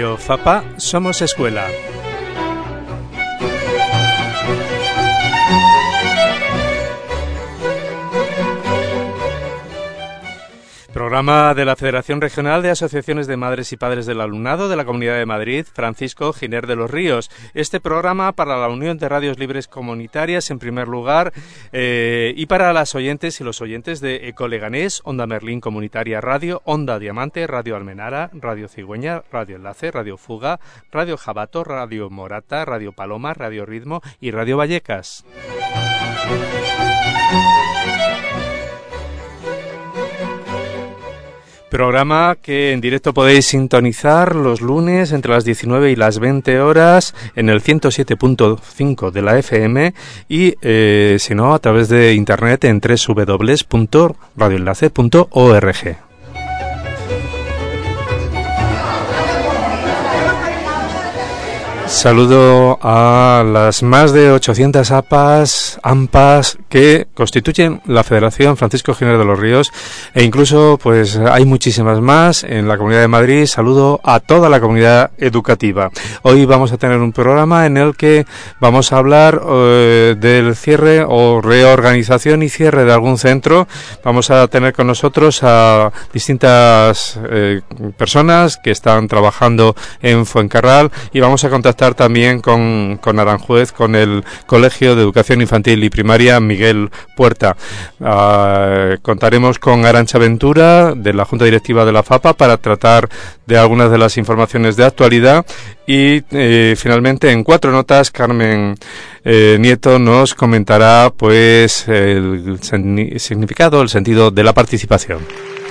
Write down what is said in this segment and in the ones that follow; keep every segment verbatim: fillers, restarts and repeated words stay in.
Radio Fapa Somos Escuela. Programa de la Federación Regional de Asociaciones de Madres y Padres del Alumnado de la Comunidad de Madrid, Francisco Giner de los Ríos. Este programa para la Unión de Radios Libres Comunitarias, en primer lugar, eh, y para las oyentes y los oyentes de Eco Leganés, Onda Merlín Comunitaria Radio, Onda Diamante, Radio Almenara, Radio Cigüeña, Radio Enlace, Radio Fuga, Radio Jabato, Radio Morata, Radio Paloma, Radio Ritmo y Radio Vallecas. Programa que en directo podéis sintonizar los lunes entre las diecinueve y las veinte horas en el ciento siete punto cinco de la F M y, eh, si no, a través de internet en doble u doble u doble u punto radio enlace punto org. Saludo a las más de ochocientas A P As, A M P As que constituyen la Federación Francisco Giner de los Ríos, e incluso pues hay muchísimas más en la Comunidad de Madrid. Saludo a toda la comunidad educativa. Hoy vamos a tener un programa en el que vamos a hablar eh, del cierre o reorganización y cierre de algún centro. Vamos a tener con nosotros a distintas eh, personas que están trabajando en Fuencarral y vamos a contactar también con, con Aranjuez, con el Colegio de Educación Infantil y Primaria Miguel Puerta. Uh, contaremos con Arantxa Ventura, de la Junta Directiva de la FAPA, para tratar de algunas de las informaciones de actualidad y eh, finalmente en cuatro notas Carmen eh, Nieto nos comentará pues el significado, el sentido de la participación.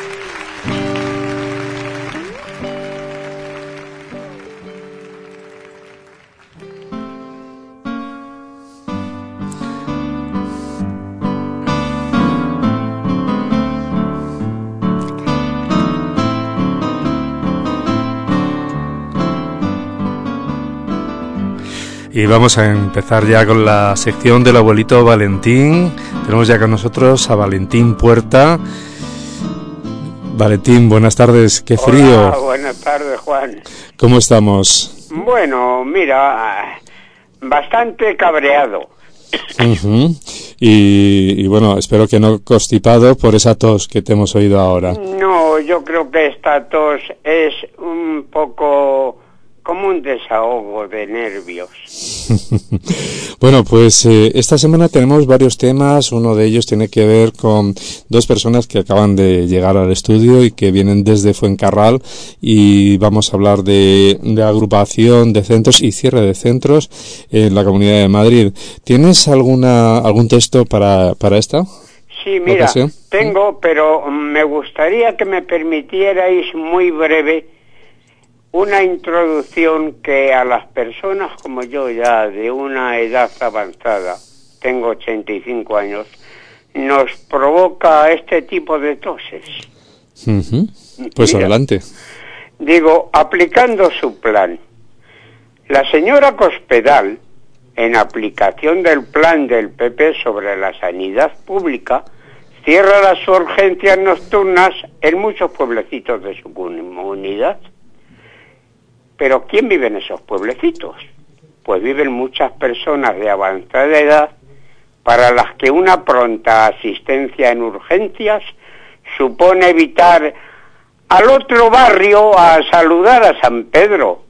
Y vamos a empezar ya con la sección del abuelito Valentín. Tenemos ya con nosotros a Valentín Puerta. Valentín, buenas tardes, qué frío. Hola, buenas tardes, Juan. ¿Cómo estamos? Bueno, mira, bastante cabreado. Uh-huh. y, y bueno, espero que no constipado por esa tos que te hemos oído ahora. No, yo creo que esta tos es un poco como un desahogo de nervios. Bueno, pues eh, esta semana tenemos varios temas. Uno de ellos tiene que ver con dos personas que acaban de llegar al estudio y que vienen desde Fuencarral, y vamos a hablar de, de agrupación de centros y cierre de centros en la Comunidad de Madrid. ¿Tienes alguna algún texto para, para esta? Sí, mira, ocasión? tengo, pero me gustaría que me permitierais muy breve una introducción que a las personas como yo, ya de una edad avanzada, tengo ochenta y cinco años, nos provoca este tipo de toses. Uh-huh. Pues Mira, adelante. Digo, aplicando su plan, la señora Cospedal, en aplicación del plan del P P sobre la sanidad pública, cierra las urgencias nocturnas en muchos pueblecitos de su comunidad. Pero ¿quién vive en esos pueblecitos? Pues viven muchas personas de avanzada edad para las que una pronta asistencia en urgencias supone evitar al otro barrio a saludar a San Pedro.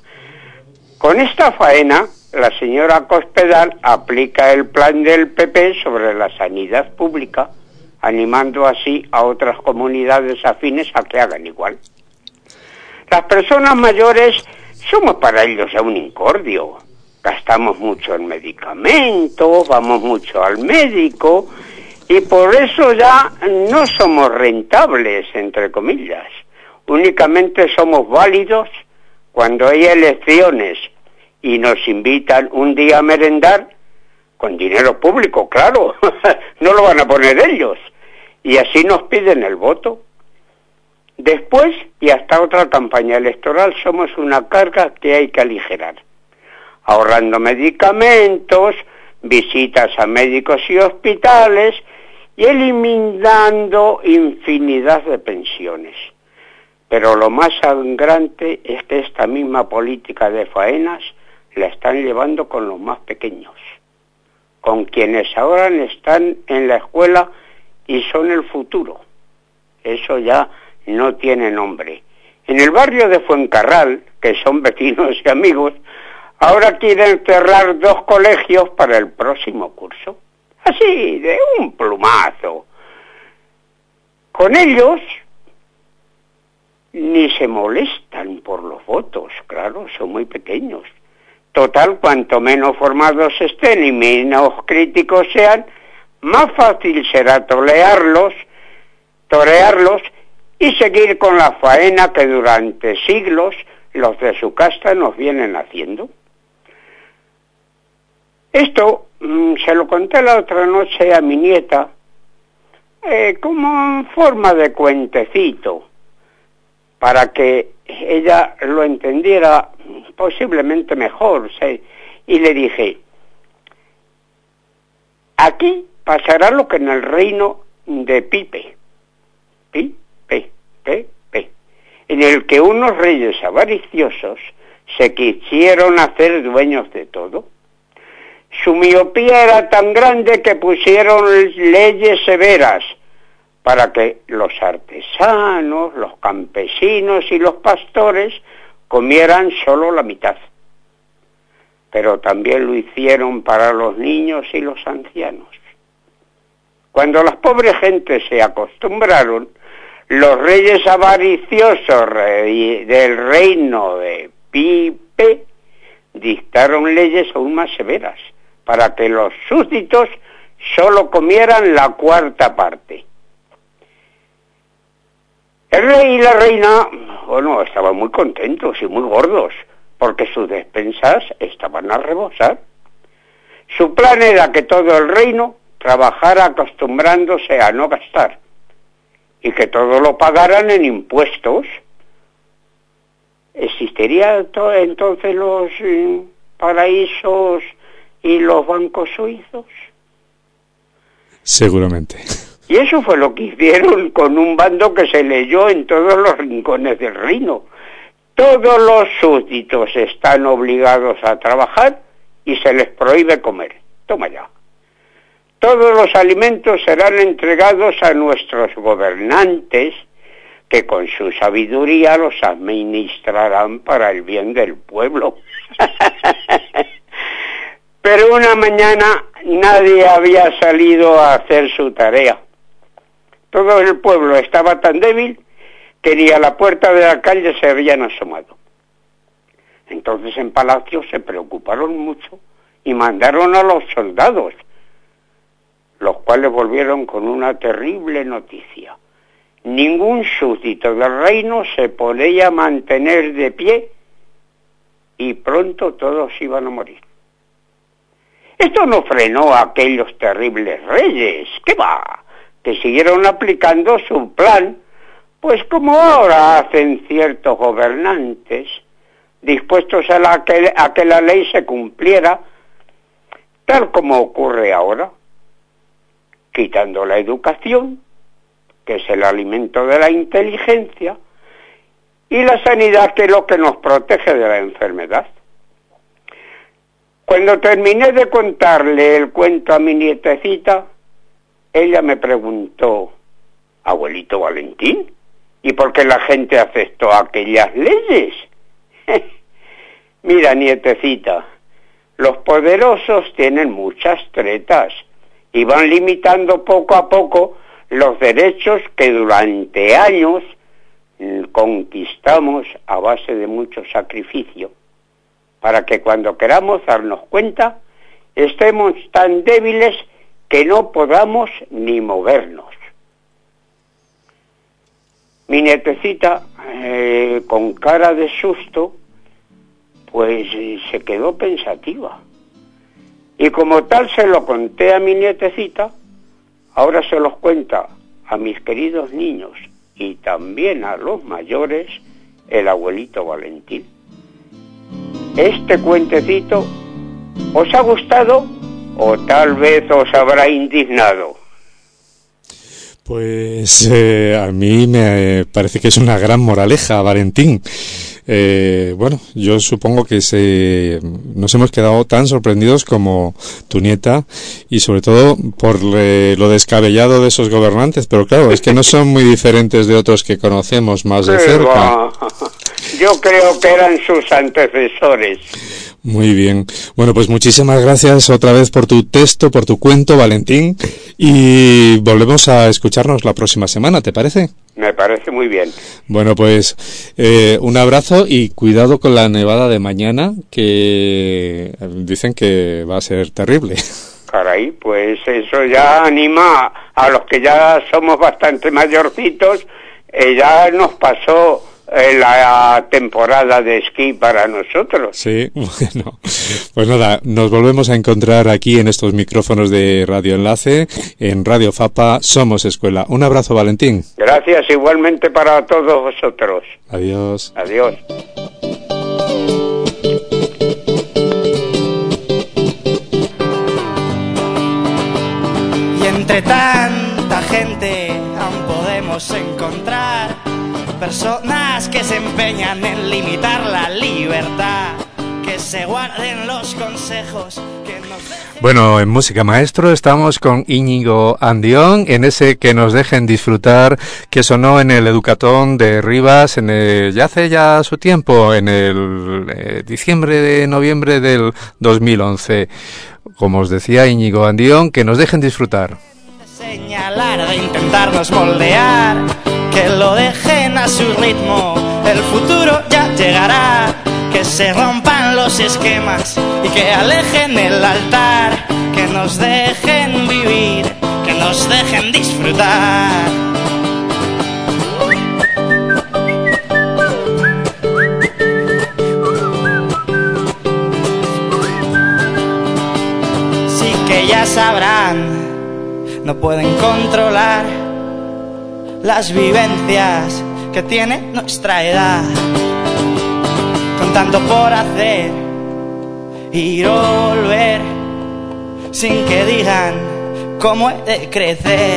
Con esta faena, la señora Cospedal aplica el plan del P P sobre la sanidad pública, animando así a otras comunidades afines a que hagan igual. Las personas mayores somos para ellos ya un incordio. Gastamos mucho en medicamentos, vamos mucho al médico y por eso ya no somos rentables, entre comillas. Únicamente somos válidos cuando hay elecciones y nos invitan un día a merendar con dinero público, claro. No lo van a poner ellos. Y así nos piden el voto. Después, y hasta otra campaña electoral, somos una carga que hay que aligerar, ahorrando medicamentos, visitas a médicos y hospitales y eliminando infinidad de pensiones. Pero lo más sangrante es que esta misma política de faenas la están llevando con los más pequeños, con quienes ahora están en la escuela y son el futuro. Eso ya no tiene nombre. En el barrio de Fuencarral, que son vecinos y amigos, ahora quieren cerrar dos colegios para el próximo curso. Así, de un plumazo. Con ellos ni se molestan por los votos, claro, son muy pequeños. Total, cuanto menos formados estén y menos críticos sean, más fácil será torearlos, torearlos y seguir con la faena que durante siglos los de su casta nos vienen haciendo. Esto mmm, se lo conté la otra noche a mi nieta, eh, como en forma de cuentecito, para que ella lo entendiera posiblemente mejor. ¿sí? Y le dije, aquí pasará lo que en el reino de Pipe, Pipe, Pipe, en el que unos reyes avariciosos se quisieron hacer dueños de todo. Su miopía era tan grande que pusieron leyes severas para que los artesanos, los campesinos y los pastores comieran solo la mitad. Pero también lo hicieron para los niños y los ancianos. Cuando las pobres gentes se acostumbraron, los reyes avariciosos del reino de Pipe dictaron leyes aún más severas para que los súbditos solo comieran la cuarta parte. El rey y la reina, bueno, estaban muy contentos y muy gordos, porque sus despensas estaban a rebosar. Su plan era que todo el reino trabajara acostumbrándose a no gastar, y que todo lo pagaran en impuestos. ¿Existirían entonces los eh, paraísos y los bancos suizos? Seguramente. Y eso fue lo que hicieron con un bando que se leyó en todos los rincones del reino. Todos los súbditos están obligados a trabajar y se les prohíbe comer. Toma ya. Todos los alimentos serán entregados a nuestros gobernantes, que con su sabiduría los administrarán para el bien del pueblo. Pero una mañana nadie había salido a hacer su tarea. Todo el pueblo estaba tan débil que ni a la puerta de la calle se habían asomado. Entonces en Palacio se preocuparon mucho y mandaron a los soldados, los cuales volvieron con una terrible noticia. Ningún súbdito del reino se podía mantener de pie y pronto todos iban a morir. Esto no frenó a aquellos terribles reyes, ¿qué va?, que siguieron aplicando su plan, pues como ahora hacen ciertos gobernantes, dispuestos a, la que, a que la ley se cumpliera, tal como ocurre ahora, quitando la educación, que es el alimento de la inteligencia, y la sanidad, que es lo que nos protege de la enfermedad. Cuando terminé de contarle el cuento a mi nietecita, ella me preguntó, abuelito Valentín, ¿y por qué la gente aceptó aquellas leyes? Mira, nietecita, los poderosos tienen muchas tretas y van limitando poco a poco los derechos que durante años conquistamos a base de mucho sacrificio, para que cuando queramos darnos cuenta estemos tan débiles que no podamos ni movernos. Mi nietecita, eh, con cara de susto, pues eh, se quedó pensativa. Y como tal se lo conté a mi nietecita, ahora se los cuenta a mis queridos niños y también a los mayores el abuelito Valentín. Este cuentecito os ha gustado o tal vez os habrá indignado. Pues eh, a mí me parece que es una gran moraleja, Valentín. Eh, bueno, yo supongo que se, nos hemos quedado tan sorprendidos como tu nieta, y sobre todo por eh, lo descabellado de esos gobernantes, pero claro, es que no son muy diferentes de otros que conocemos más de cerca. Yo creo que eran sus antecesores. Muy bien. Bueno, pues muchísimas gracias otra vez por tu texto, por tu cuento, Valentín, y volvemos a escucharnos la próxima semana, ¿te parece? Me parece muy bien. Bueno, pues eh, un abrazo y cuidado con la nevada de mañana, que dicen que va a ser terrible. Caray, pues eso ya anima a los que ya somos bastante mayorcitos. Eh, ya nos pasó eh, la temporada de esquí para nosotros. Sí, bueno, pues nada, nos volvemos a encontrar aquí en estos micrófonos de Radio Enlace, en Radio Fapa, Somos Escuela. Un abrazo, Valentín. Gracias, igualmente para todos vosotros. Adiós. Adiós. Y entre tanta gente aún podemos encontrar personas que se empeñan en limitar la libertad, que se guarden los consejos que nos dejen... Bueno, en Música Maestro estamos con Íñigo Andión, en ese Que nos dejen disfrutar, que sonó en el Educatón de Rivas en el, ya hace ya su tiempo, en el eh, diciembre de noviembre del dos mil once. Como os decía, Íñigo Andión, que nos dejen disfrutar. Señalar, de intentarnos moldear, que lo dejen a su ritmo, el futuro ya llegará, que se rompan los esquemas y que alejen el altar, que nos dejen vivir, que nos dejen disfrutar. Sí que ya sabrán, no pueden controlar las vivencias que tiene nuestra edad, con tanto por hacer, ir o volver, sin que digan cómo he de crecer.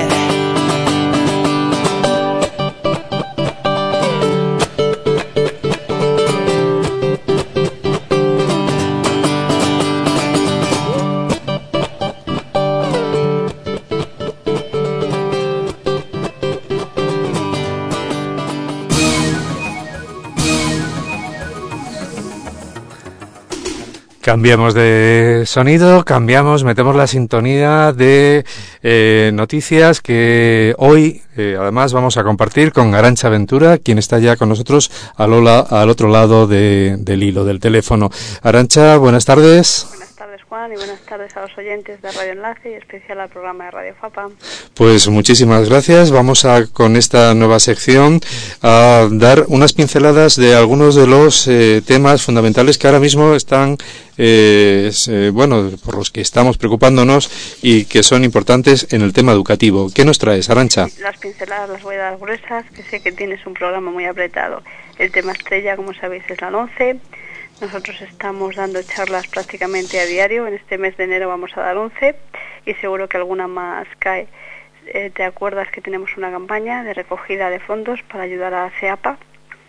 Cambiamos de sonido, cambiamos, metemos la sintonía de eh, noticias que hoy eh, además vamos a compartir con Arantxa Ventura, quien está ya con nosotros al, ola, al otro lado de, del hilo, del teléfono. Arantxa, buenas tardes. Buenas tardes, Juan, y buenas tardes a los oyentes de Radio Enlace y especial al programa de Radio Fapa. Pues muchísimas gracias. Vamos a, con esta nueva sección, a dar unas pinceladas de algunos de los eh, temas fundamentales que ahora mismo están, eh, es, eh, bueno, por los que estamos preocupándonos y que son importantes en el tema educativo. ¿Qué nos traes, Arantxa? Las pinceladas las voy a dar gruesas, que sé que tienes un programa muy apretado. El tema estrella, como sabéis, es la once. Nosotros estamos dando charlas prácticamente a diario. En este mes de enero vamos a dar once y seguro que alguna más cae. Eh, ¿Te acuerdas que tenemos una campaña de recogida de fondos para ayudar a CEAPA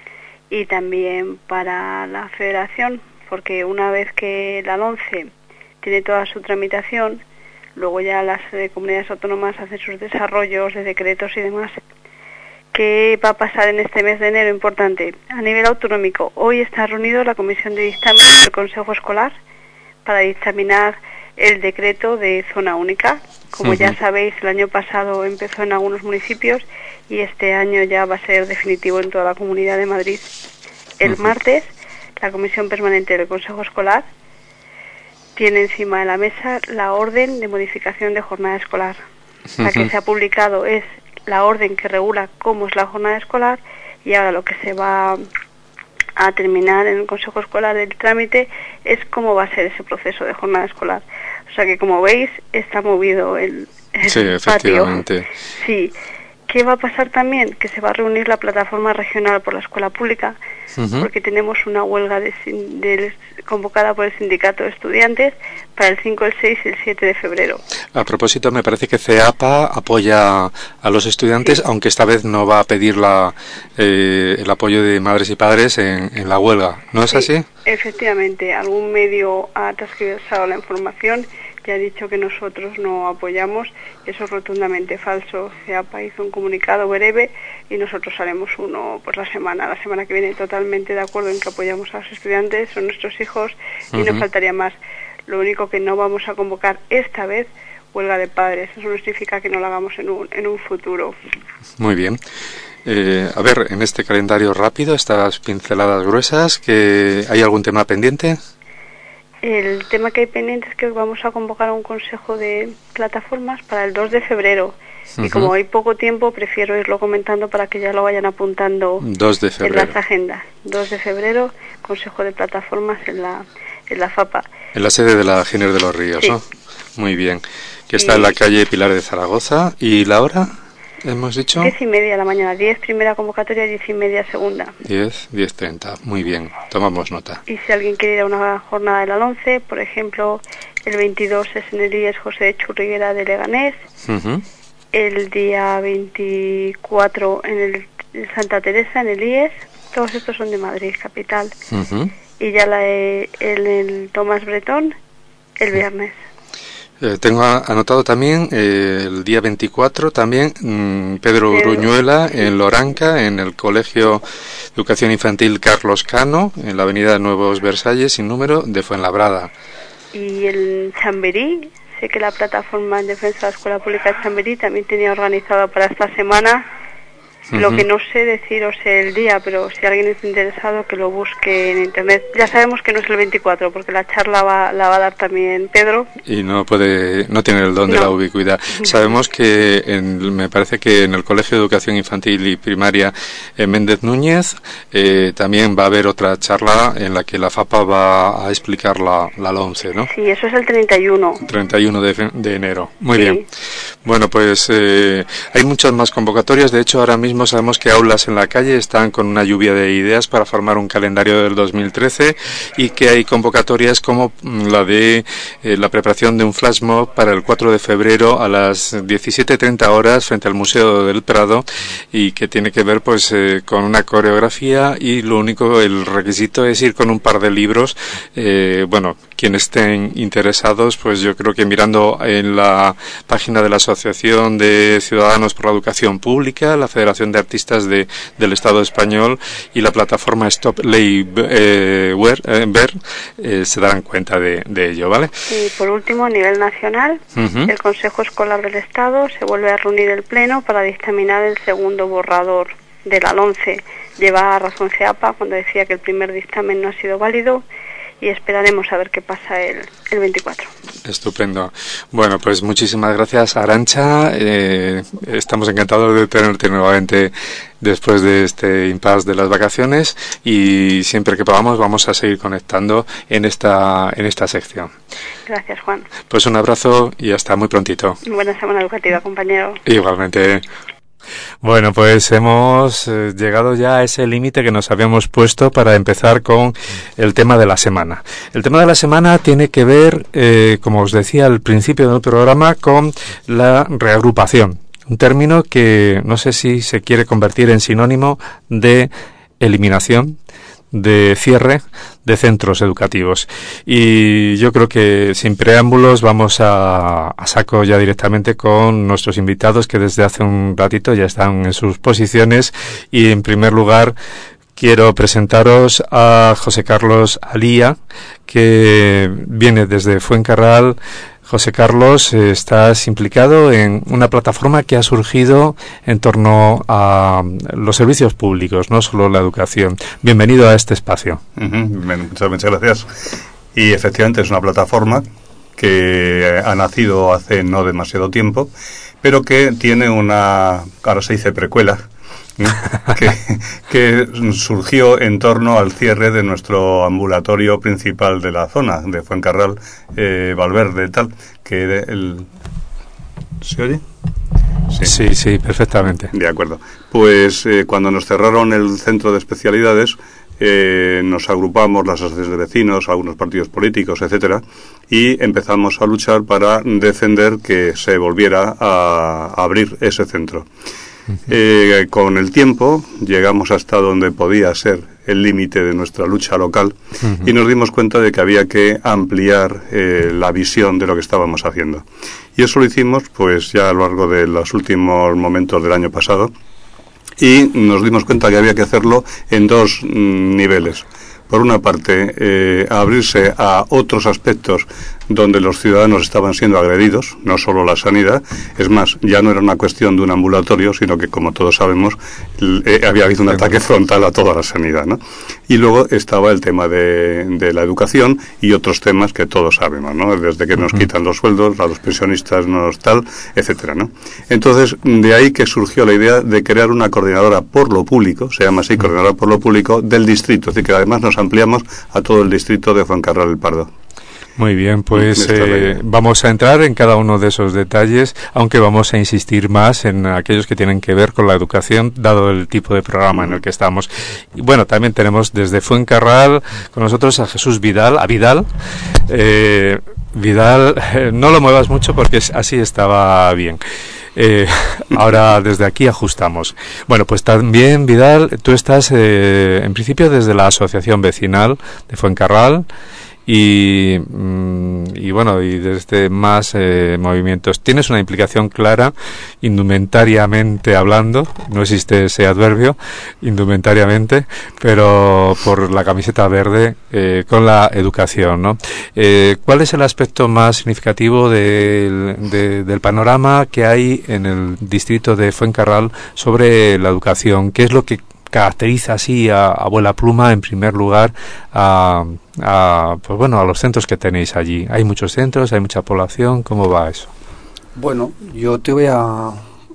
y también para la Federación? Porque una vez que la once tiene toda su tramitación, luego ya las eh, comunidades autónomas hacen sus desarrollos de decretos y demás. ¿Qué va a pasar en este mes de enero? Importante. A nivel autonómico, hoy está reunido la Comisión de Dictamen del Consejo Escolar para dictaminar el decreto de zona única. Como uh-huh. ya sabéis, el año pasado empezó en algunos municipios y este año ya va a ser definitivo en toda la Comunidad de Madrid. El uh-huh. martes, la Comisión Permanente del Consejo Escolar tiene encima de la mesa la orden de modificación de jornada escolar. Uh-huh. La que se ha publicado es la orden que regula cómo es la jornada escolar y ahora lo que se va a terminar en el Consejo Escolar del trámite es cómo va a ser ese proceso de jornada escolar. O sea que, como veis, está movido el, el sí, patio. Efectivamente. Sí, ¿Qué va a pasar también? Que se va a reunir la plataforma regional por la escuela pública, uh-huh. porque tenemos una huelga de, de, convocada por el sindicato de estudiantes para el cinco, el seis y el siete de febrero. A propósito, me parece que CEAPA apoya a los estudiantes, sí. aunque esta vez no va a pedir la, eh, el apoyo de madres y padres en, en la huelga. ¿No es sí, así? Efectivamente, algún medio ha transversado la información y ha dicho que nosotros no apoyamos. Eso es rotundamente falso. CEAPA hizo un comunicado breve y nosotros haremos uno pues la semana, la semana que viene, totalmente de acuerdo en que apoyamos a los estudiantes, son nuestros hijos y uh-huh. no faltaría más. Lo único que no vamos a convocar esta vez, huelga de padres. Eso no significa que no lo hagamos en un, en un futuro. Muy bien. Eh, a ver, en este calendario rápido, estas pinceladas gruesas, que ¿hay algún tema pendiente? El tema que hay pendiente es que vamos a convocar a un consejo de plataformas para el dos de febrero. Uh-huh. Y como hay poco tiempo, prefiero irlo comentando para que ya lo vayan apuntando dos de febrero. En las agendas. dos de febrero, consejo de plataformas en la, en la FAPA. En la sede de la Giner de los Ríos, sí. ¿no? Muy bien. Que está y... en la calle Pilar de Zaragoza. ¿Y la hora? Hemos dicho diez y media de la mañana, diez primera convocatoria, diez y media segunda. diez, diez treinta, muy bien, tomamos nota. Y si alguien quiere ir a una jornada de la once, por ejemplo, el veintidós es en el I E S José Churriguera de Leganés, uh-huh. el día veinticuatro en el en Santa Teresa, en el I E S, todos estos son de Madrid, capital. Uh-huh. Y ya la el, el Tomás Bretón, el viernes. Eh, tengo anotado también eh, el día veinticuatro también mmm, Pedro Uruñuela en Loranca, en el Colegio de Educación Infantil Carlos Cano, en la avenida Nuevos Versalles, sin número, de Fuenlabrada. Y el Chamberí, sé que la plataforma en defensa de la Escuela Pública de Chamberí también tenía organizado para esta semana. Uh-huh. Lo que no sé deciros el día, pero si alguien está interesado que lo busque en internet. Ya sabemos que no es el veinticuatro, porque la charla va, la va a dar también Pedro. Y no puede, no tiene el don no. de la ubicuidad. Sabemos que en, me parece que en el Colegio de Educación Infantil y Primaria en Méndez Núñez eh, también va a haber otra charla en la que la FAPA va a explicar la, la LOMCE, ¿no? Sí, eso es el treinta y uno. treinta y uno de, de enero. Muy sí. bien. Bueno, pues eh, hay muchas más convocatorias. De hecho, ahora mismo sabemos que Aulas en la Calle están con una lluvia de ideas para formar un calendario del dos mil trece y que hay convocatorias como la de eh, la preparación de un flash mob para el cuatro de febrero a las diecisiete treinta horas frente al Museo del Prado y que tiene que ver pues eh, con una coreografía y lo único, el requisito es ir con un par de libros. Eh, bueno, quienes estén interesados, pues yo creo que mirando en la página de la Asociación de Ciudadanos por la Educación Pública, la Federación de Artistas de, del Estado Español y la plataforma Stop Ley eh, Ver, eh, Ver eh, se darán cuenta de, de ello, ¿vale? Y por último, a nivel nacional, uh-huh. el Consejo Escolar del Estado se vuelve a reunir el Pleno para dictaminar el segundo borrador de la LOMCE. Lleva razón CEAPA cuando decía que el primer dictamen no ha sido válido y esperaremos a ver qué pasa el, el veinticuatro. Estupendo. Bueno, pues muchísimas gracias, Arantxa. Eh, estamos encantados de tenerte nuevamente después de este impasse de las vacaciones y siempre que podamos vamos a seguir conectando en esta en esta sección. Gracias, Juan. Pues un abrazo y hasta muy prontito. Buena semana educativa, compañero. Igualmente. Bueno, pues hemos eh, llegado ya a ese límite que nos habíamos puesto para empezar con el tema de la semana. El tema de la semana tiene que ver, eh, como os decía al principio del programa, con la reagrupación. Un término que no sé si se quiere convertir en sinónimo de eliminación, de cierre de centros educativos. Y yo creo que sin preámbulos vamos a, a saco ya directamente con nuestros invitados que desde hace un ratito ya están en sus posiciones y en primer lugar quiero presentaros a José Carlos Alía, que viene desde Fuencarral. José Carlos, eh, estás implicado en una plataforma que ha surgido en torno a los servicios públicos, no solo la educación. Bienvenido a este espacio. Uh-huh. Muchas, muchas gracias. Y efectivamente es una plataforma que ha nacido hace no demasiado tiempo, pero que tiene una, ahora se dice precuela, que, que surgió en torno al cierre de nuestro ambulatorio principal de la zona, de Fuencarral, eh, Valverde, tal, que el... ¿Se oye? Sí, sí, sí, perfectamente. De acuerdo. Pues eh, cuando nos cerraron el centro de especialidades, eh, nos agrupamos las asociaciones de vecinos, algunos partidos políticos, etcétera, y empezamos a luchar para defender que se volviera a abrir ese centro. Uh-huh. Eh, con el tiempo llegamos hasta donde podía ser el límite de nuestra lucha local, uh-huh, y nos dimos cuenta de que había que ampliar eh, la visión de lo que estábamos haciendo. Y eso lo hicimos pues ya a lo largo de los últimos momentos del año pasado, y nos dimos cuenta que había que hacerlo en dos mm, niveles. Por una parte, eh, abrirse a otros aspectos donde los ciudadanos estaban siendo agredidos, no solo la sanidad. Es más, ya no era una cuestión de un ambulatorio, sino que, como todos sabemos, eh, había habido un ataque frontal a toda la sanidad, ¿no? Y luego estaba el tema de, de la educación y otros temas que todos sabemos, ¿no? Desde que nos quitan los sueldos, a los pensionistas nos tal, etcétera, ¿no? Entonces, de ahí que surgió la idea de crear una coordinadora por lo público, se llama así, coordinadora por lo público, del distrito. Es decir, que además nos ampliamos a todo el distrito de Fuencarral del Pardo. Muy bien, pues eh, vamos a entrar en cada uno de esos detalles, aunque vamos a insistir más en aquellos que tienen que ver con la educación, dado el tipo de programa en el que estamos. Y bueno, también tenemos desde Fuencarral con nosotros a Jesús Vidal, a Vidal. Eh, Vidal, eh, no lo muevas mucho porque así estaba bien. Eh, ahora desde aquí ajustamos. Bueno, pues también, Vidal, tú estás eh, en principio desde la Asociación Vecinal de Fuencarral. Y, y bueno, y desde más eh, movimientos. Tienes una implicación clara, indumentariamente hablando, no existe ese adverbio, indumentariamente, pero por la camiseta verde eh, con la educación, ¿no? Eh, ¿Cuál es el aspecto más significativo de, de, del panorama que hay en el distrito de Fuencarral sobre la educación? ¿Qué es lo que caracteriza así a, a vuela pluma, en primer lugar, a, a, pues bueno, a los centros que tenéis allí? ¿Hay muchos centros? ¿Hay mucha población? ¿Cómo va eso? Bueno, yo te voy a, a,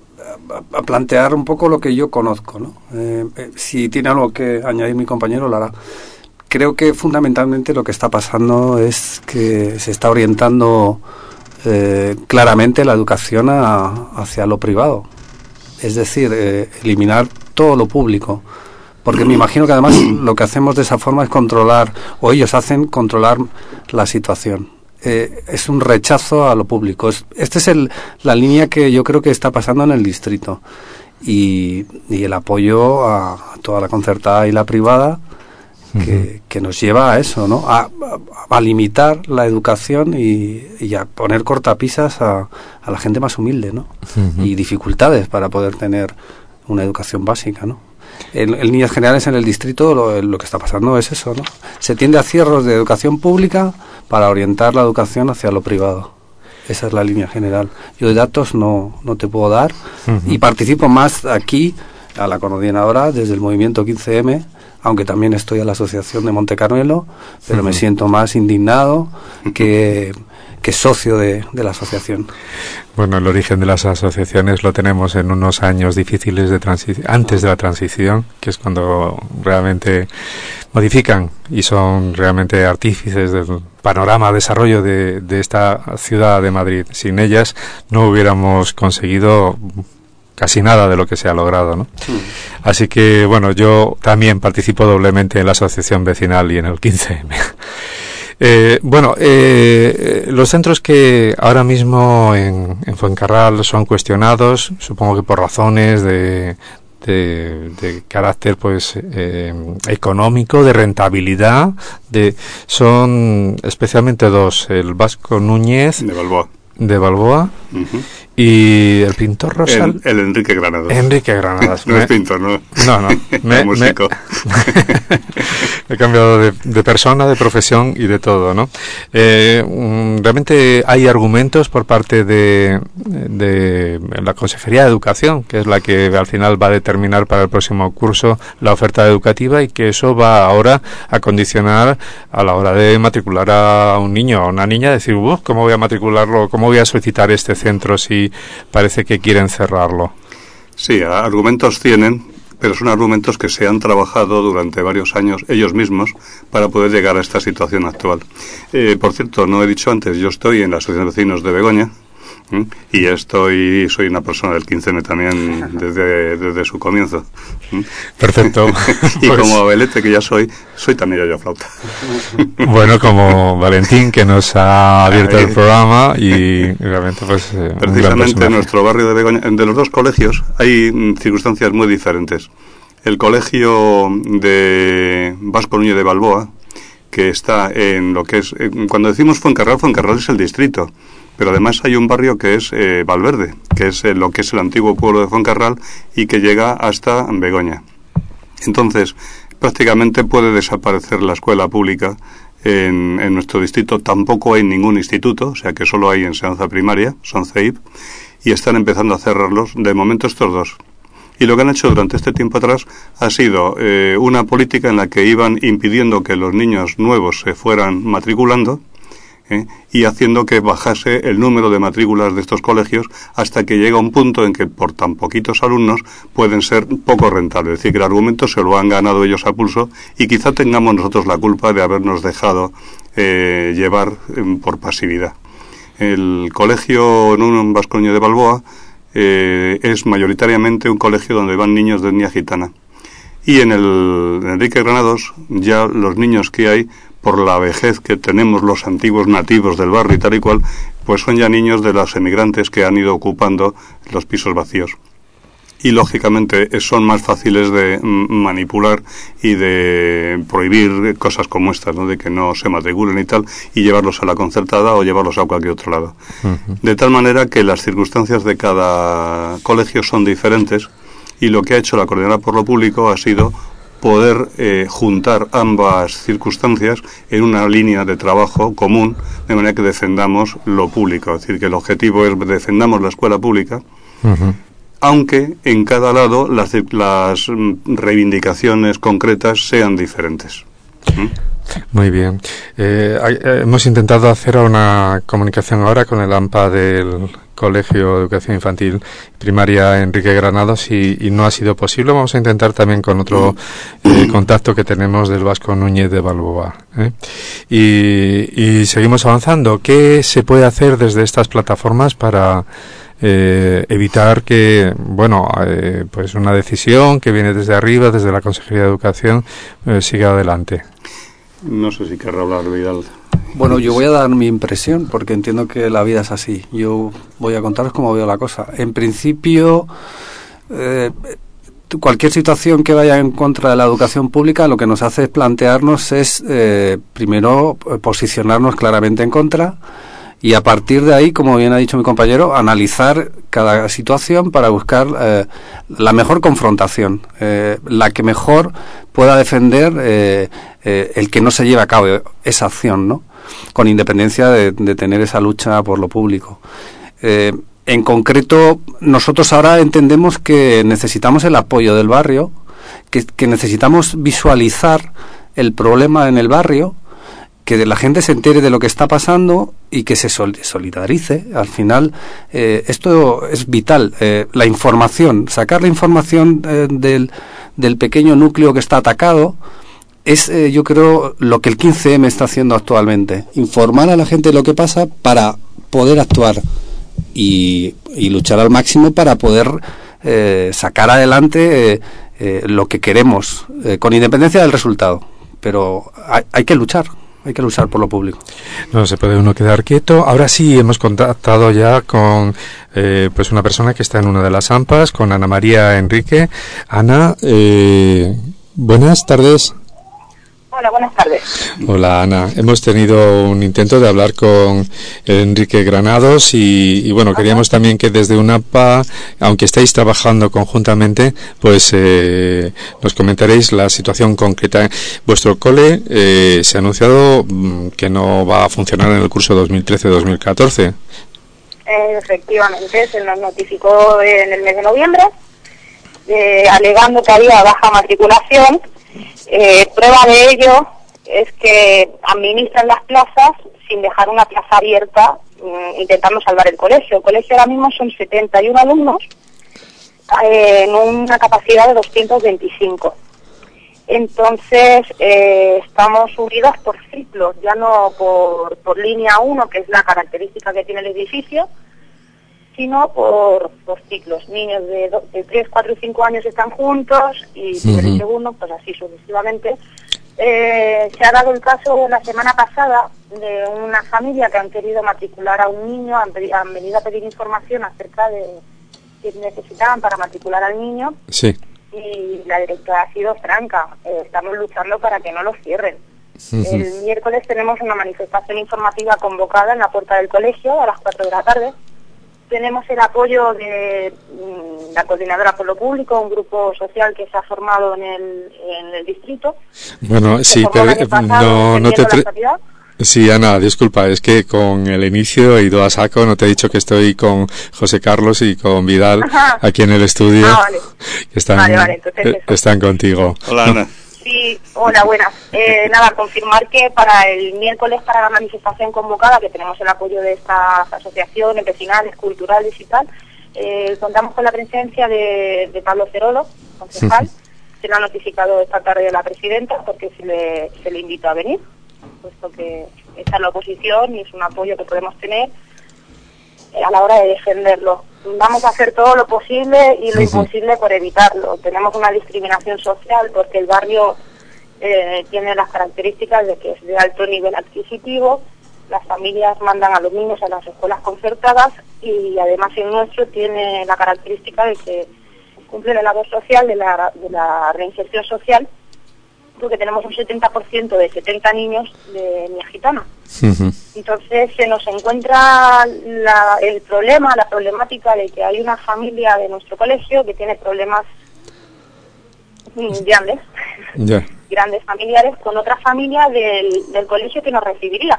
a plantear un poco lo que yo conozco, ¿no? Eh, eh, si tiene algo que añadir mi compañero, lo hará. Creo que fundamentalmente lo que está pasando es que se está orientando eh, claramente la educación a, hacia lo privado. Es decir, eh, eliminar todo lo público, porque me imagino que además lo que hacemos de esa forma es controlar, o ellos hacen controlar la situación. Eh, es un rechazo a lo público. Es, esta es el, la línea que yo creo que está pasando en el distrito, y, y el apoyo a, a toda la concertada y la privada que, uh-huh, que nos lleva a eso, ¿no? A, a, a limitar la educación y, y a poner cortapisas a, a la gente más humilde, ¿no? Uh-huh. Y dificultades para poder tener una educación básica, ¿no? En, en líneas generales en el distrito lo, lo que está pasando es eso, ¿no? Se tiende a cierros de educación pública para orientar la educación hacia lo privado. Esa es la línea general. Yo de datos no, no te puedo dar, uh-huh, y participo más aquí a la coordinadora desde el movimiento quince eme, aunque también estoy a la asociación de Monte Carmelo, pero uh-huh, me siento más indignado que... que es socio de, de la asociación. Bueno, el origen de las asociaciones lo tenemos en unos años difíciles de transición, antes de la transición, que es cuando realmente modifican y son realmente artífices del panorama, desarrollo de, de esta ciudad de Madrid. Sin ellas no hubiéramos conseguido casi nada de lo que se ha logrado, ¿no? Sí. Así que, bueno, yo también participo doblemente en la asociación vecinal y en el quince eme. Eh, bueno, eh, los centros que ahora mismo en, en Fuencarral son cuestionados, supongo que por razones de, de, de carácter pues eh, económico, de rentabilidad, de son especialmente dos, el Vasco Núñez de Balboa, de Balboa uh-huh, y el pintor Rosal. El, el Enrique Granados. Enrique Granados. No me, es pintor, ¿no? No, no. Me, músico. Me, he cambiado de, de persona, de profesión y de todo, ¿no? Eh, realmente hay argumentos por parte de, de la Consejería de Educación, que es la que al final va a determinar para el próximo curso la oferta educativa, y que eso va ahora a condicionar a la hora de matricular a un niño o a una niña, decir, uff, ¿cómo voy a matricularlo? ¿Cómo voy a solicitar este centro si parece que quieren cerrarlo? Sí, argumentos tienen, pero son argumentos que se han trabajado durante varios años ellos mismos para poder llegar a esta situación actual. Eh, por cierto, no he dicho antes, yo estoy en la Asociación de Vecinos de Begoña, ¿Mm? Y estoy soy una persona del quince eme también desde, desde su comienzo. ¿Mm? Perfecto. Y pues, como abelete que ya soy, soy también yo flauta. Bueno, como Valentín, que nos ha abierto el programa y realmente pues... Eh, Precisamente en nuestro barrio de Begoña, de los dos colegios, hay mm, circunstancias muy diferentes. El colegio de Vasco Núñez de Balboa, que está en lo que es... Eh, cuando decimos Fuencarral, Fuencarral es el distrito. Pero además hay un barrio que es eh, Valverde, que es eh, lo que es el antiguo pueblo de Fuencarral y que llega hasta Begoña. Entonces, prácticamente puede desaparecer la escuela pública en, en nuestro distrito. Tampoco hay ningún instituto, o sea que solo hay enseñanza primaria, son C E I P, y están empezando a cerrarlos, de momento estos dos. Y lo que han hecho durante este tiempo atrás ha sido eh, una política en la que iban impidiendo que los niños nuevos se fueran matriculando, ¿Eh? y haciendo que bajase el número de matrículas de estos colegios hasta que llega un punto en que por tan poquitos alumnos pueden ser poco rentables. Es decir, que el argumento se lo han ganado ellos a pulso y quizá tengamos nosotros la culpa de habernos dejado eh, llevar eh, por pasividad. El colegio Nuno Vasco Núñez de Balboa eh, es mayoritariamente un colegio donde van niños de etnia gitana. Y en el Enrique Granados ya los niños que hay, por la vejez que tenemos los antiguos nativos del barrio y tal y cual, pues son ya niños de los emigrantes que han ido ocupando los pisos vacíos. Y lógicamente son más fáciles de manipular y de prohibir cosas como estas, ¿no? De que no se matriculen y tal, y llevarlos a la concertada o llevarlos a cualquier otro lado. Uh-huh. De tal manera que las circunstancias de cada colegio son diferentes, y lo que ha hecho la Coordinadora por lo Público ha sido poder eh, juntar ambas circunstancias en una línea de trabajo común, de manera que defendamos lo público. Es decir, que el objetivo es defendamos la escuela pública, uh-huh. aunque en cada lado las, las reivindicaciones concretas sean diferentes. ¿Mm? Muy bien. Eh, hay, eh, hemos intentado hacer una comunicación ahora con el AMPA del Colegio de Educación Infantil Primaria Enrique Granados y, y no ha sido posible. Vamos a intentar también con otro eh, contacto que tenemos del Vasco Núñez de Balboa. ¿eh? Y, y seguimos avanzando. ¿Qué se puede hacer desde estas plataformas para eh, evitar que, bueno, eh, pues una decisión que viene desde arriba, desde la Consejería de Educación, eh, siga adelante? No sé si querrá hablar Vidal. Bueno, yo voy a dar mi impresión, porque entiendo que la vida es así. Yo voy a contaros cómo veo la cosa. En principio, eh, cualquier situación que vaya en contra de la educación pública, lo que nos hace plantearnos es, eh, primero, posicionarnos claramente en contra, y a partir de ahí, como bien ha dicho mi compañero, analizar cada situación para buscar eh, la mejor confrontación, eh, la que mejor pueda defender eh, eh, el que no se lleve a cabo esa acción, ¿no? Con independencia de, de tener esa lucha por lo público. Eh, en concreto, nosotros ahora entendemos que necesitamos el apoyo del barrio, que, que necesitamos visualizar el problema en el barrio, que la gente se entere de lo que está pasando y que se solidarice. Al final, eh, esto es vital. Eh, la información, sacar la información eh, del, del pequeño núcleo que está atacado, es, eh, yo creo, lo que el quince eme está haciendo actualmente. Informar a la gente de lo que pasa para poder actuar y, y luchar al máximo para poder eh, sacar adelante eh, eh, lo que queremos, eh, con independencia del resultado. Pero hay, hay que luchar. Hay que luchar por lo público. No se puede uno quedar quieto. Ahora sí hemos contactado ya con eh, pues una persona que está en una de las AMPAs, con Ana María Enrique. Ana, eh, buenas tardes. Hola, buenas tardes. Hola, Ana. Hemos tenido un intento de hablar con Enrique Granados y, y bueno, queríamos también que desde UNAMPA, aunque estáis trabajando conjuntamente, pues eh, nos comentaréis la situación concreta. Vuestro cole eh, se ha anunciado que no va a funcionar en el curso dos mil trece dos mil catorce. Eh, efectivamente, se nos notificó en el mes de noviembre, eh, alegando que había baja matriculación. Eh, prueba de ello es que administran las plazas sin dejar una plaza abierta, mm, intentando salvar el colegio. El colegio ahora mismo son setenta y uno alumnos eh, en una capacidad de doscientos veinticinco. Entonces, eh, estamos unidos por ciclos, ya no por, por línea uno, que es la característica que tiene el edificio, sino por, por ciclos. Niños de, do, de tres, cuatro y cinco años están juntos y uh-huh. el segundo, pues así sucesivamente. Eh, se ha dado el caso la semana pasada de una familia que han querido matricular a un niño, han, pedi- han venido a pedir información acerca de qué necesitaban para matricular al niño. Sí. Y la directora ha sido franca, eh, estamos luchando para que no lo cierren. Uh-huh. El miércoles tenemos una manifestación informativa convocada en la puerta del colegio a las cuatro de la tarde. Tenemos el apoyo de mm, la Coordinadora por lo Público, un grupo social que se ha formado en el, en el distrito. Bueno, sí, pero no, no te... Tre- sí, Ana, disculpa, es que con el inicio he ido a saco, no te he dicho que estoy con José Carlos y con Vidal Ajá. aquí en el estudio. Ah, vale. Que están, vale, vale, entonces eso. Están contigo. Hola, Ana. Sí, hola, buenas. Eh, nada, confirmar que para el miércoles, para la manifestación convocada, que tenemos el apoyo de estas asociaciones vecinales, culturales y tal, eh, contamos con la presencia de, de Pablo Cerolo, concejal. Uh-huh. Se lo ha notificado esta tarde a la presidenta porque se le, se le invitó a venir, puesto que está en la oposición y es un apoyo que podemos tener a la hora de defenderlo. Vamos a hacer todo lo posible y lo uh-huh. imposible por evitarlo. Tenemos una discriminación social porque el barrio eh, tiene las características de que es de alto nivel adquisitivo, las familias mandan a los niños a las escuelas concertadas y además el nuestro tiene la característica de que cumple la labor social de la, de la reinserción social, porque tenemos un setenta por ciento de setenta niños de etnia gitana. Uh-huh. Entonces se nos encuentra la, el problema, la problemática de que hay una familia de nuestro colegio que tiene problemas grandes, yeah. grandes familiares, con otra familia del, del colegio que nos recibiría.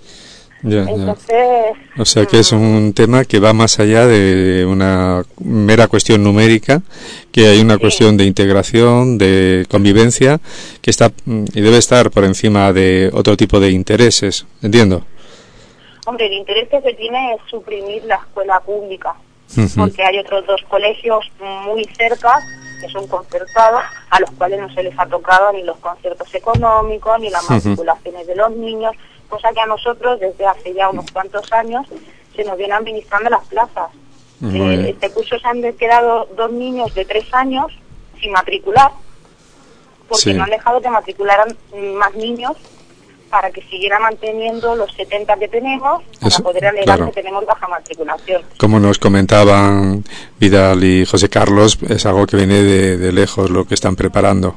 Ya, Entonces, ya. O sea que es un tema que va más allá de una mera cuestión numérica, que hay una sí. cuestión de integración, de convivencia, que está y debe estar por encima de otro tipo de intereses, entiendo. Hombre, el interés que se tiene es suprimir la escuela pública, uh-huh. porque hay otros dos colegios muy cerca que son concertados, a los cuales no se les ha tocado ni los conciertos económicos, ni las matriculaciones uh-huh. de los niños, cosa que a nosotros desde hace ya unos cuantos años se nos vienen administrando las plazas. Eh, este curso se han quedado dos niños de tres años sin matricular, porque sí. no han dejado que matricularan más niños para que siguiera manteniendo los setenta que tenemos, para Eso, poder alegar claro. que tenemos baja matriculación. Como nos comentaban Vidal y José Carlos, es algo que viene de, de lejos lo que están preparando.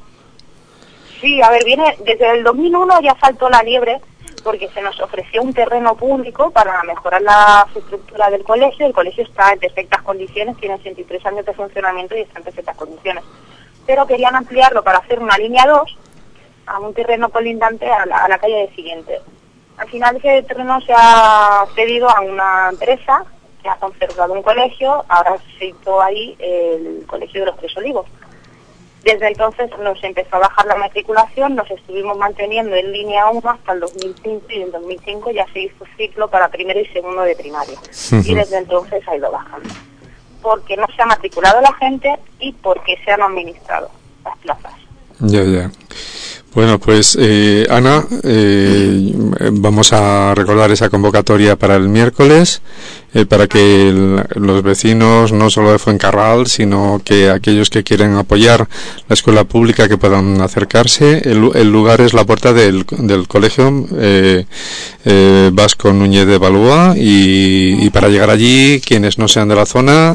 Sí, a ver, viene desde el dos mil uno ya saltó la liebre, porque se nos ofreció un terreno público para mejorar la estructura del colegio. El colegio está en perfectas condiciones, tiene ciento tres años de funcionamiento y está en perfectas condiciones. Pero querían ampliarlo para hacer una línea dos a un terreno colindante a la, a la calle de Siguiente. Al final ese terreno se ha cedido a una empresa que ha concertado un colegio, ahora se hizo ahí el Colegio de los Tres Olivos. Desde entonces nos empezó a bajar la matriculación, nos estuvimos manteniendo en línea uno hasta el dos mil cinco y en el dos mil cinco ya se hizo ciclo para primero y segundo de primaria. Uh-huh. Y desde entonces ha ido bajando. Porque no se ha matriculado la gente y porque se han administrado las plazas. Ya, ya. Bueno, pues eh, Ana, eh, vamos a recordar esa convocatoria para el miércoles, eh, para que el, los vecinos, no solo de Fuencarral, sino que aquellos que quieren apoyar la escuela pública que puedan acercarse. El, el lugar es la puerta del, del colegio eh, eh, Vasco Núñez de Balboa y, y para llegar allí, quienes no sean de la zona...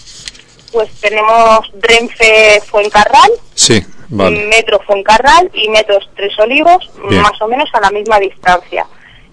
Pues tenemos Renfe Fuencarral. Sí. Vale. Metro Fuencarral y Metros Tres Olivos, Bien. más o menos a la misma distancia.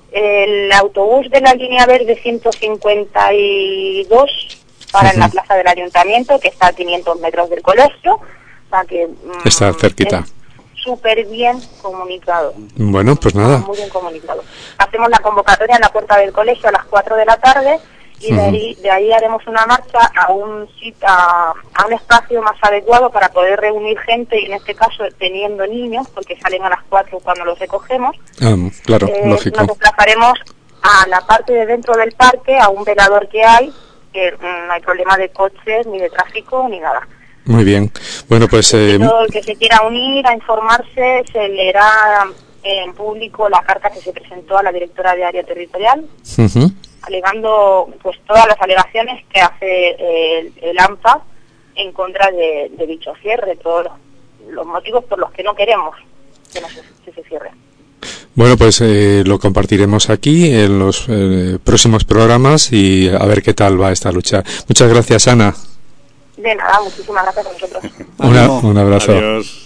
El autobús de la línea verde ciento cincuenta y dos para uh-huh. en la plaza del ayuntamiento, que está a quinientos metros del colegio, o sea que mm, está cerquita. Súper bien comunicado. Bueno, pues nada. Muy bien comunicado. Hacemos la convocatoria en la puerta del colegio a las cuatro de la tarde. Y de ahí, de ahí haremos una marcha a un sitio, a, a un espacio más adecuado para poder reunir gente, y en este caso teniendo niños, porque salen a las cuatro cuando los recogemos. Ah, claro, eh, lógico. Nos desplazaremos a la parte de dentro del parque, a un velador que hay, que mm, no hay problema de coches, ni de tráfico, ni nada. Muy bien. Bueno, pues... Eh... Todo el que se quiera unir a informarse, se leerá en público la carta que se presentó a la directora de área territorial. Uh-huh. alegando pues todas las alegaciones que hace el, el AMPA en contra de, de dicho cierre, todos los, los motivos por los que no queremos que, no se, que se cierre. Bueno, pues eh, lo compartiremos aquí en los eh, próximos programas y a ver qué tal va esta lucha. Muchas gracias, Ana. De nada, muchísimas gracias a vosotros. Una, un abrazo. Adiós.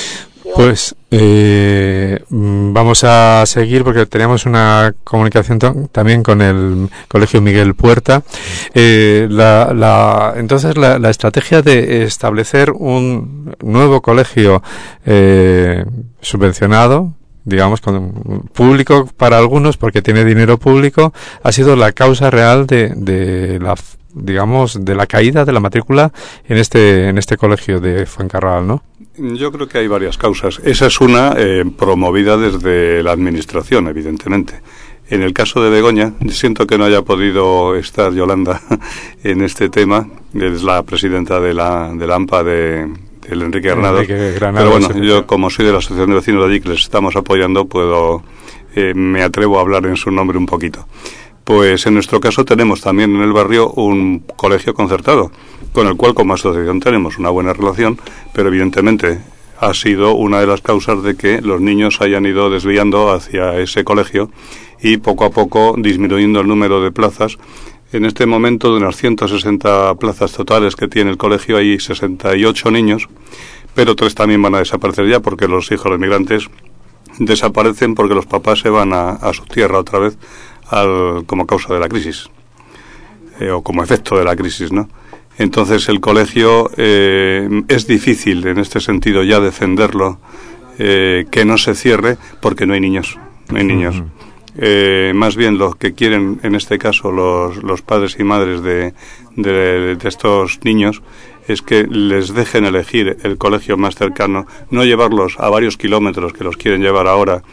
Pues eh, vamos a seguir porque teníamos una comunicación t- también con el Colegio Miguel Puerta. Eh, la, la, entonces, la, la estrategia de establecer un nuevo colegio eh, subvencionado, digamos, con público para algunos porque tiene dinero público, ha sido la causa real de, de la digamos de la caída de la matrícula en este en este colegio de Fuencarral, ¿no? Yo creo que hay varias causas. Esa es una eh, promovida desde la administración, evidentemente. En el caso de Begoña, siento que no haya podido estar Yolanda en este tema, es la presidenta de la del AMPA de el Enrique Granados, Enrique Granados, pero bueno, yo como soy de la asociación de vecinos de allí que les estamos apoyando, puedo eh, me atrevo a hablar en su nombre un poquito. Pues en nuestro caso tenemos también en el barrio un colegio concertado, con el cual como asociación tenemos una buena relación, pero evidentemente ha sido una de las causas de que los niños hayan ido desviando hacia ese colegio y poco a poco disminuyendo el número de plazas. En este momento, de unas ciento sesenta plazas totales que tiene el colegio, hay sesenta y ocho niños, pero tres también van a desaparecer ya porque los hijos de migrantes desaparecen porque los papás se van a, a su tierra otra vez al, como causa de la crisis, eh, o como efecto de la crisis, ¿no? Entonces el colegio eh, es difícil en este sentido ya defenderlo, eh, que no se cierre porque no hay niños, no hay niños. Uh-huh. Eh, más bien los que quieren, en este caso los, los padres y madres de, de, de estos niños, es que les dejen elegir el colegio más cercano, no llevarlos a varios kilómetros que los quieren llevar ahora,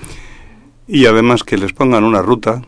y además que les pongan una ruta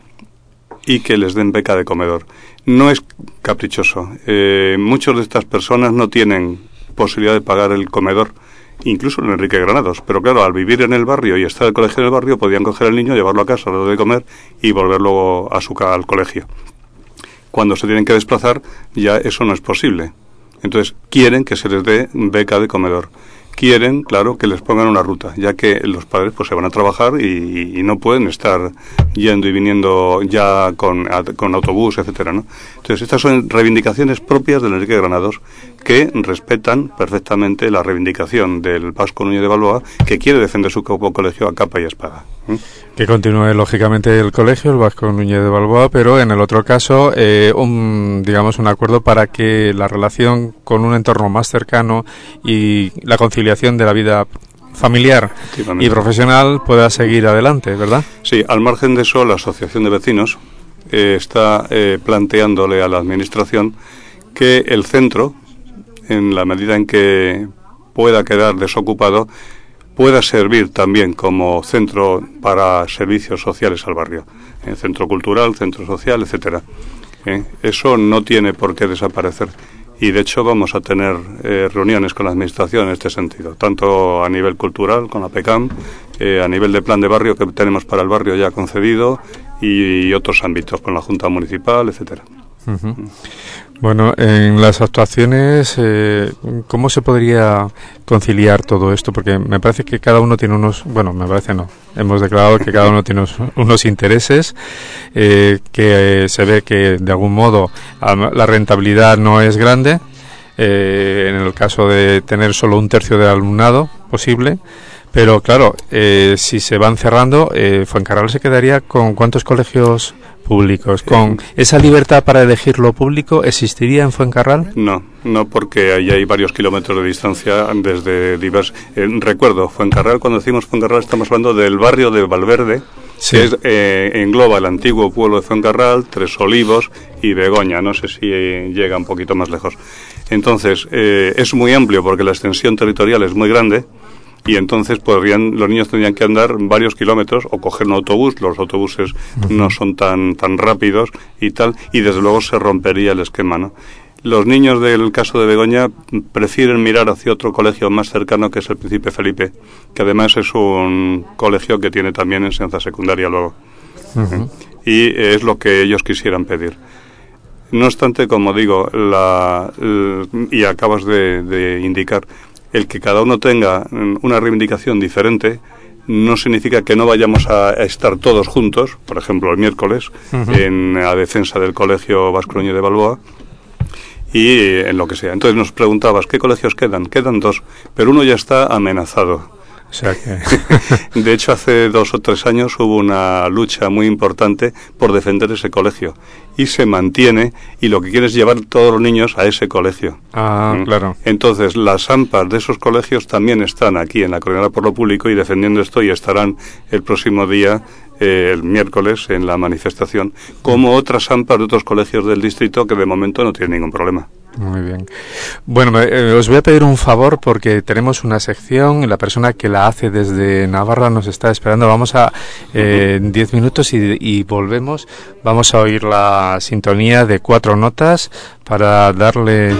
y que les den beca de comedor. No es caprichoso. Eh, muchas de estas personas no tienen posibilidad de pagar el comedor, incluso en Enrique Granados, pero claro, al vivir en el barrio y estar el colegio en el barrio, podían coger al niño, llevarlo a casa, darlo de comer y volver luego a su al colegio. Cuando se tienen que desplazar, ya eso no es posible. Entonces, quieren que se les dé beca de comedor. Quieren, claro, que les pongan una ruta, ya que los padres pues se van a trabajar y, y no pueden estar yendo y viniendo ya con, con autobús, etcétera, ¿no? Entonces, estas son reivindicaciones propias del Enrique Granados que respetan perfectamente la reivindicación del Vasco Núñez de Balboa, que quiere defender su colegio a capa y espada. ¿Mm? Que continúe, lógicamente, el colegio, el Vasco Núñez de Balboa, pero en el otro caso, eh, un, digamos, un acuerdo para que la relación con un entorno más cercano y la conciliación de la vida familiar y profesional pueda seguir adelante, ¿verdad? Sí, al margen de eso, la Asociación de Vecinos eh, está eh, planteándole a la Administración que el centro, en la medida en que pueda quedar desocupado, pueda servir también como centro para servicios sociales al barrio, eh, centro cultural, centro social, etcétera. Eh, eso no tiene por qué desaparecer. Y de hecho vamos a tener eh, reuniones con la Administración en este sentido, tanto a nivel cultural, con la PECAM, eh, a nivel de plan de barrio que tenemos para el barrio ya concedido y, y otros ámbitos, con la Junta Municipal, etcétera. Uh-huh. Bueno, en las actuaciones, eh, ¿cómo se podría conciliar todo esto? Porque me parece que cada uno tiene unos, bueno, me parece no, hemos declarado que cada uno tiene unos, unos intereses, eh, que eh, se ve que de algún modo la rentabilidad no es grande, eh, en el caso de tener solo un tercio del alumnado posible, pero claro, eh, si se van cerrando, eh, Fuencarral se quedaría con ¿cuántos colegios públicos? ¿Con esa libertad para elegir lo público existiría en Fuencarral? No, no, porque ahí hay varios kilómetros de distancia desde diversos. Eh, recuerdo, Fuencarral, cuando decimos Fuencarral estamos hablando del barrio de Valverde, sí, que es, eh, engloba el antiguo pueblo de Fuencarral, Tres Olivos y Begoña, no sé si eh, llega un poquito más lejos. Entonces, eh, es muy amplio porque la extensión territorial es muy grande. Y entonces podrían, los niños tendrían que andar varios kilómetros o coger un autobús, los autobuses uh-huh. no son tan tan rápidos y tal, y desde luego se rompería el esquema, ¿no? Los niños del caso de Begoña prefieren mirar hacia otro colegio más cercano, que es el Príncipe Felipe, que además es un colegio que tiene también enseñanza secundaria luego. Uh-huh. y eh, es lo que ellos quisieran pedir. No obstante, como digo, la, el, y acabas de, de indicar, el que cada uno tenga una reivindicación diferente no significa que no vayamos a, a estar todos juntos, por ejemplo, el miércoles, uh-huh. en la defensa del Colegio Vascoño de Balboa, y en lo que sea. Entonces nos preguntabas, ¿qué colegios quedan? Quedan dos, pero uno ya está amenazado. O sea que... De hecho, hace dos o tres años hubo una lucha muy importante por defender ese colegio. Y se mantiene, y lo que quiere es llevar todos los niños a ese colegio. Ah, ¿Mm? Claro. Entonces, las AMPAs de esos colegios también están aquí en la Coordinadora por lo Público y defendiendo esto, y estarán el próximo día, eh, el miércoles, en la manifestación, como otras AMPAs de otros colegios del distrito que de momento no tienen ningún problema. Muy bien. Bueno, eh, os voy a pedir un favor porque tenemos una sección, la persona que la hace desde Navarra nos está esperando. Vamos a eh, diez minutos y, y volvemos. Vamos a oír la sintonía de Cuatro Notas para darle...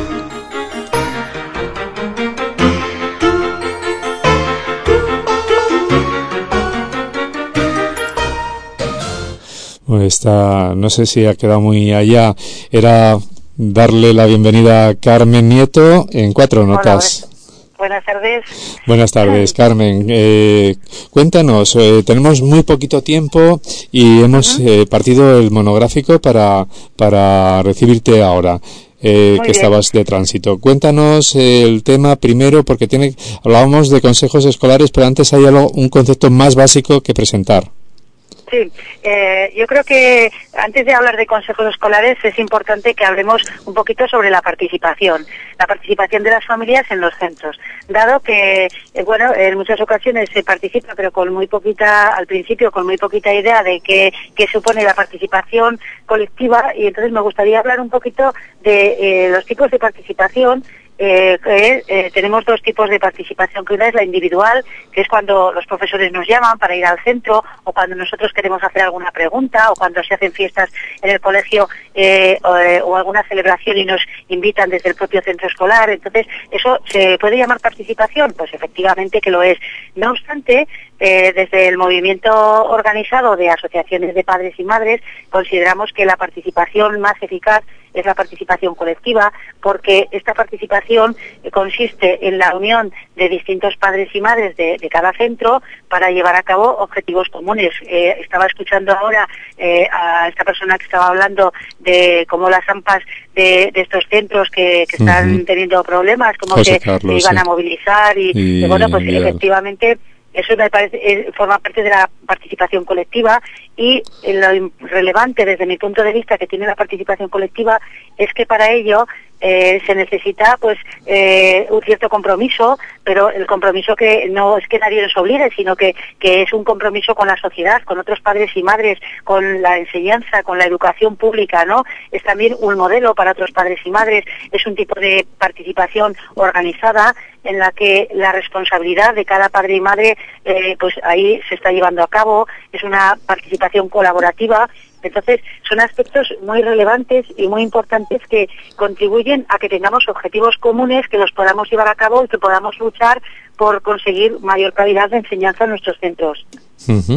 Bueno, esta, no sé si ha quedado muy allá. Era... darle la bienvenida a Carmen Nieto en Cuatro Notas. Hola, buenas tardes. Buenas tardes, Carmen. Eh, cuéntanos, eh, tenemos muy poquito tiempo y hemos uh-huh. eh, partido el monográfico para, para recibirte ahora. Eh, que bien. Estabas de tránsito. Cuéntanos eh, el tema primero, porque tiene, hablábamos de consejos escolares, pero antes hay algo, un concepto más básico que presentar. Sí, eh, yo creo que antes de hablar de consejos escolares es importante que hablemos un poquito sobre la participación, la participación de las familias en los centros, dado que, eh, bueno, en muchas ocasiones se participa, pero con muy poquita, al principio, con muy poquita idea de qué, qué supone la participación colectiva, y entonces me gustaría hablar un poquito de eh, los tipos de participación. Eh, eh, eh, tenemos dos tipos de participación, que una es la individual, que es cuando los profesores nos llaman para ir al centro, o cuando nosotros queremos hacer alguna pregunta, o cuando se hacen fiestas en el colegio eh, o, eh, o alguna celebración y nos invitan desde el propio centro escolar. Entonces, ¿eso se puede llamar participación? Pues efectivamente que lo es. No obstante, eh, desde el movimiento organizado de asociaciones de padres y madres, consideramos que la participación más eficaz es la participación colectiva, porque esta participación eh, consiste en la unión de distintos padres y madres de, de cada centro para llevar a cabo objetivos comunes. Eh, estaba escuchando ahora eh, a esta persona que estaba hablando de cómo las AMPAs de, de estos centros que, que están uh-huh. teniendo problemas, como José que Carlos, se iban sí. a movilizar y, y, y bueno, pues y efectivamente... Eso me parece, eh, forma parte de la participación colectiva, y eh, lo relevante desde mi punto de vista que tiene la participación colectiva es que para ello eh, se necesita pues eh, un cierto compromiso, pero el compromiso que no es que nadie nos obligue, sino que, que es un compromiso con la sociedad, con otros padres y madres, con la enseñanza, con la educación pública, ¿no? Es también un modelo para otros padres y madres, es un tipo de participación organizada en la que la responsabilidad de cada padre y madre eh, pues ahí se está llevando a cabo, es una participación colaborativa. Entonces, son aspectos muy relevantes y muy importantes que contribuyen a que tengamos objetivos comunes, que los podamos llevar a cabo y que podamos luchar por conseguir mayor calidad de enseñanza en nuestros centros. Uh-huh.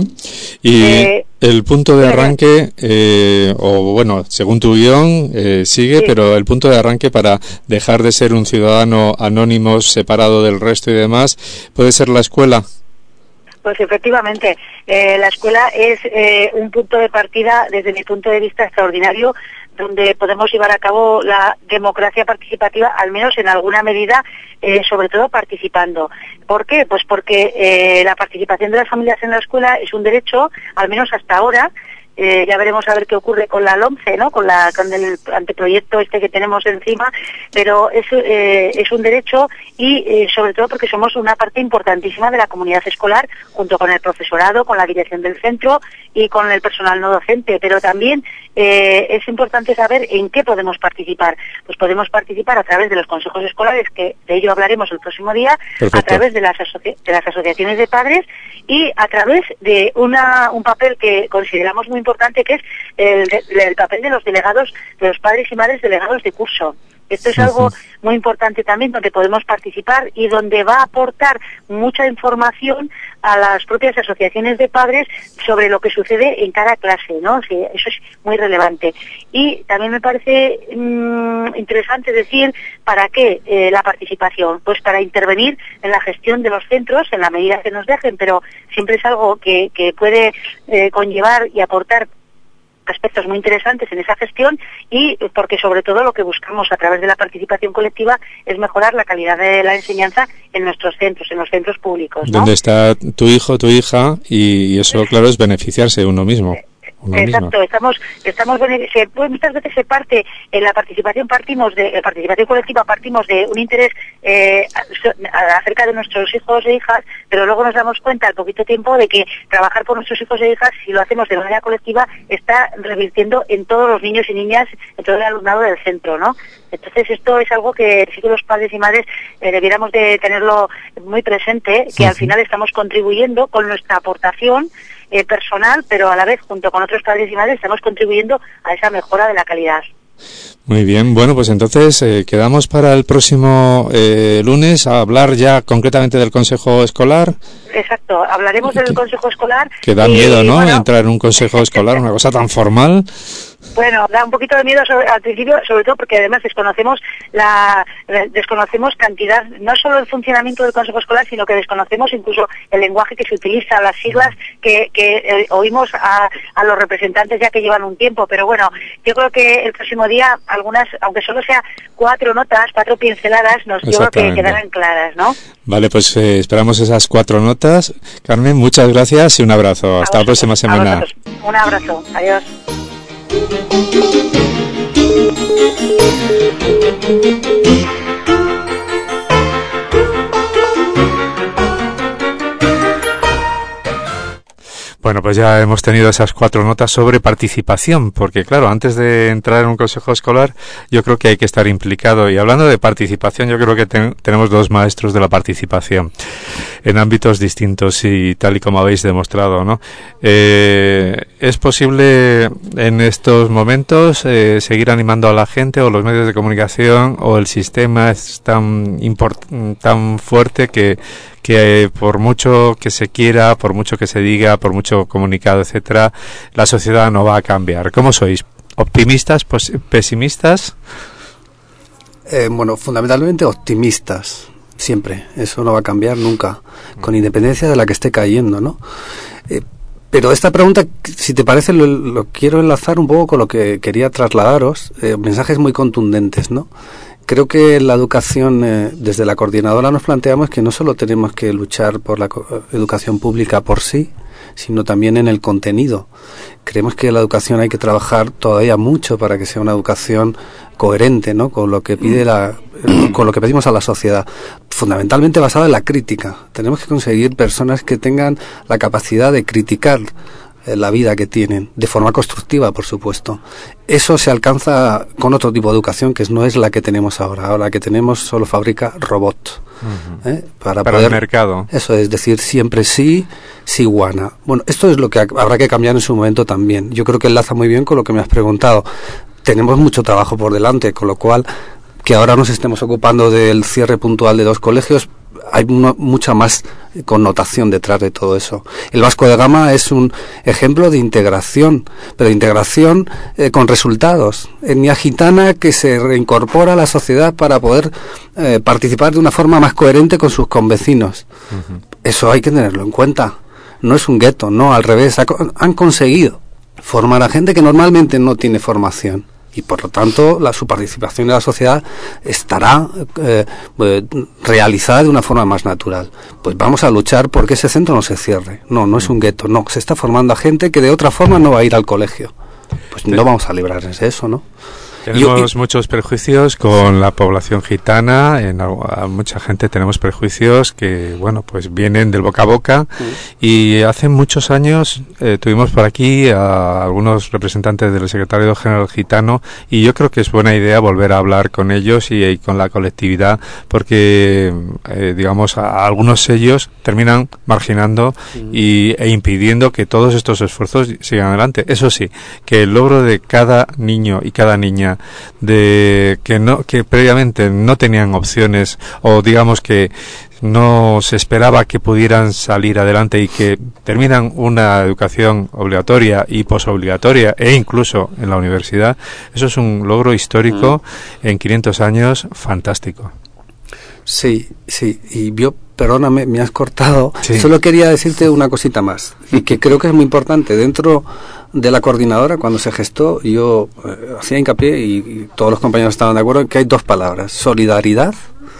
Y eh, el punto de arranque, eh, o bueno, según tu guión, eh, sigue, sí. pero el punto de arranque para dejar de ser un ciudadano anónimo, separado del resto y demás, ¿puede ser la escuela? Pues efectivamente, eh, la escuela es eh, un punto de partida, desde mi punto de vista, extraordinario, donde podemos llevar a cabo la democracia participativa, al menos en alguna medida, eh, sobre todo participando. ¿Por qué? Pues porque eh, la participación de las familias en la escuela es un derecho, al menos hasta ahora. Eh, ya veremos a ver qué ocurre con la LOMCE, ¿no? Con, la, con el anteproyecto este que tenemos encima, pero es, eh, es un derecho y eh, sobre todo porque somos una parte importantísima de la comunidad escolar, junto con el profesorado, con la dirección del centro y con el personal no docente, pero también eh, es importante saber en qué podemos participar. Pues podemos participar a través de los consejos escolares, que de ello hablaremos el próximo día, Perfecto. a través de las, asoci- de las asociaciones de padres y a través de una, un papel que consideramos muy importante, que es el, el papel de los delegados, de los padres y madres delegados de curso. Esto es algo muy importante también, donde podemos participar y donde va a aportar mucha información a las propias asociaciones de padres sobre lo que sucede en cada clase, ¿no? Sí, eso es muy relevante. Y también me parece mmm, interesante decir para qué eh, la participación, pues para intervenir en la gestión de los centros en la medida que nos dejen, pero siempre es algo que, que puede eh, conllevar y aportar aspectos muy interesantes en esa gestión, y porque sobre todo lo que buscamos a través de la participación colectiva es mejorar la calidad de la enseñanza en nuestros centros, en los centros públicos, ¿no? Donde está tu hijo, tu hija, y eso, claro, es beneficiarse uno mismo. Uno Exacto, mismo. estamos, estamos se, pues, muchas veces se parte en la participación partimos de la participación colectiva partimos de un interés eh, acerca de nuestros hijos e hijas, pero luego nos damos cuenta al poquito tiempo de que trabajar por nuestros hijos e hijas, si lo hacemos de manera colectiva, está revirtiendo en todos los niños y niñas, en todo el alumnado del centro, ¿no? Entonces esto es algo que sí que los padres y madres eh, debiéramos de tenerlo muy presente, que sí, al final estamos contribuyendo con nuestra aportación eh, personal, pero a la vez junto con otros padres y madres estamos contribuyendo a esa mejora de la calidad. Muy bien, bueno, pues entonces eh, quedamos para el próximo eh, lunes a hablar ya concretamente del Consejo Escolar. Exacto, hablaremos del Consejo Escolar. Que da y, miedo, ¿no? Bueno, entrar en un Consejo Escolar, una cosa tan formal. Bueno, da un poquito de miedo sobre, al principio, sobre todo porque además desconocemos la desconocemos cantidad, no solo el funcionamiento del Consejo Escolar, sino que desconocemos incluso el lenguaje que se utiliza, las siglas que, que eh, oímos a, a los representantes ya que llevan un tiempo. Pero bueno, yo creo que el próximo día algunas, aunque solo sea cuatro notas, cuatro pinceladas, nos yo creo que quedarán claras, ¿no? Vale, pues eh, esperamos esas cuatro notas. Carmen, muchas gracias y un abrazo. Hasta la próxima semana. Un abrazo. Adiós. Bueno, pues ya hemos tenido esas cuatro notas sobre participación, porque claro, antes de entrar en un consejo escolar, yo creo que hay que estar implicado. Y hablando de participación, yo creo que ten, tenemos dos maestros de la participación en ámbitos distintos y tal y como habéis demostrado, ¿no? Eh, ¿Es posible en estos momentos eh, seguir animando a la gente, o los medios de comunicación o el sistema es tan import- tan fuerte que que por mucho que se quiera, por mucho que se diga, por mucho comunicado, etcétera, la sociedad no va a cambiar? ¿Cómo sois? ¿Optimistas, pesimistas? Eh, bueno, fundamentalmente optimistas, siempre. Eso no va a cambiar nunca, con independencia de la que esté cayendo, ¿no? Eh, pero esta pregunta, si te parece, lo, lo quiero enlazar un poco con lo que quería trasladaros, eh, mensajes muy contundentes, ¿no? Creo que la educación, eh, desde la coordinadora nos planteamos que no solo tenemos que luchar por la co- educación pública por sí, sino también en el contenido. Creemos que la educación hay que trabajar todavía mucho para que sea una educación coherente, ¿no?, con lo que pide la, con lo que pedimos a la sociedad, fundamentalmente basada en la crítica. Tenemos que conseguir personas que tengan la capacidad de criticar la vida que tienen, de forma constructiva, por supuesto. Eso se alcanza con otro tipo de educación que no es la que tenemos ahora. Ahora la que tenemos solo fabrica robot. Uh-huh. ¿eh? Para, Para poder, el mercado. Eso es decir, siempre sí, sí guana. Bueno, esto es lo que habrá que cambiar en su momento también. Yo creo que enlaza muy bien con lo que me has preguntado. Tenemos mucho trabajo por delante, con lo cual, que ahora nos estemos ocupando del cierre puntual de dos colegios, hay una, mucha más connotación detrás de todo eso. El Vasco de Gama es un ejemplo de integración, pero de integración eh, con resultados. Etnia gitana que se reincorpora a la sociedad para poder eh, participar de una forma más coherente con sus convecinos. Uh-huh. Eso hay que tenerlo en cuenta. No es un gueto, no, al revés. Ha, han conseguido formar a gente que normalmente no tiene formación. Y por lo tanto la, su participación en la sociedad estará eh, eh, realizada de una forma más natural. Pues vamos a luchar porque ese centro no se cierre. No, no es un gueto, no. Se está formando a gente que de otra forma no va a ir al colegio. Pues no vamos a librarnos de eso, ¿no? Tenemos y, muchos prejuicios con la población gitana, en a mucha gente tenemos prejuicios que, bueno, pues vienen del boca a boca, sí. Y hace muchos años eh, tuvimos por aquí a algunos representantes del secretario general gitano, y yo creo que es buena idea volver a hablar con ellos y, y con la colectividad, porque, eh, digamos, a, a algunos sellos terminan marginando, sí. y, e impidiendo que todos estos esfuerzos sigan adelante. Eso sí, que el logro de cada niño y cada niña de que no que previamente no tenían opciones, o digamos que no se esperaba que pudieran salir adelante y que terminan una educación obligatoria y posobligatoria e incluso en la universidad. Eso es un logro histórico mm. en quinientos años fantástico. Sí, sí, y yo, perdóname, me has cortado. Sí. Solo quería decirte una cosita más, y que creo que es muy importante. Dentro de la coordinadora, cuando se gestó, yo eh, hacía hincapié, y, y todos los compañeros estaban de acuerdo, en que hay dos palabras: solidaridad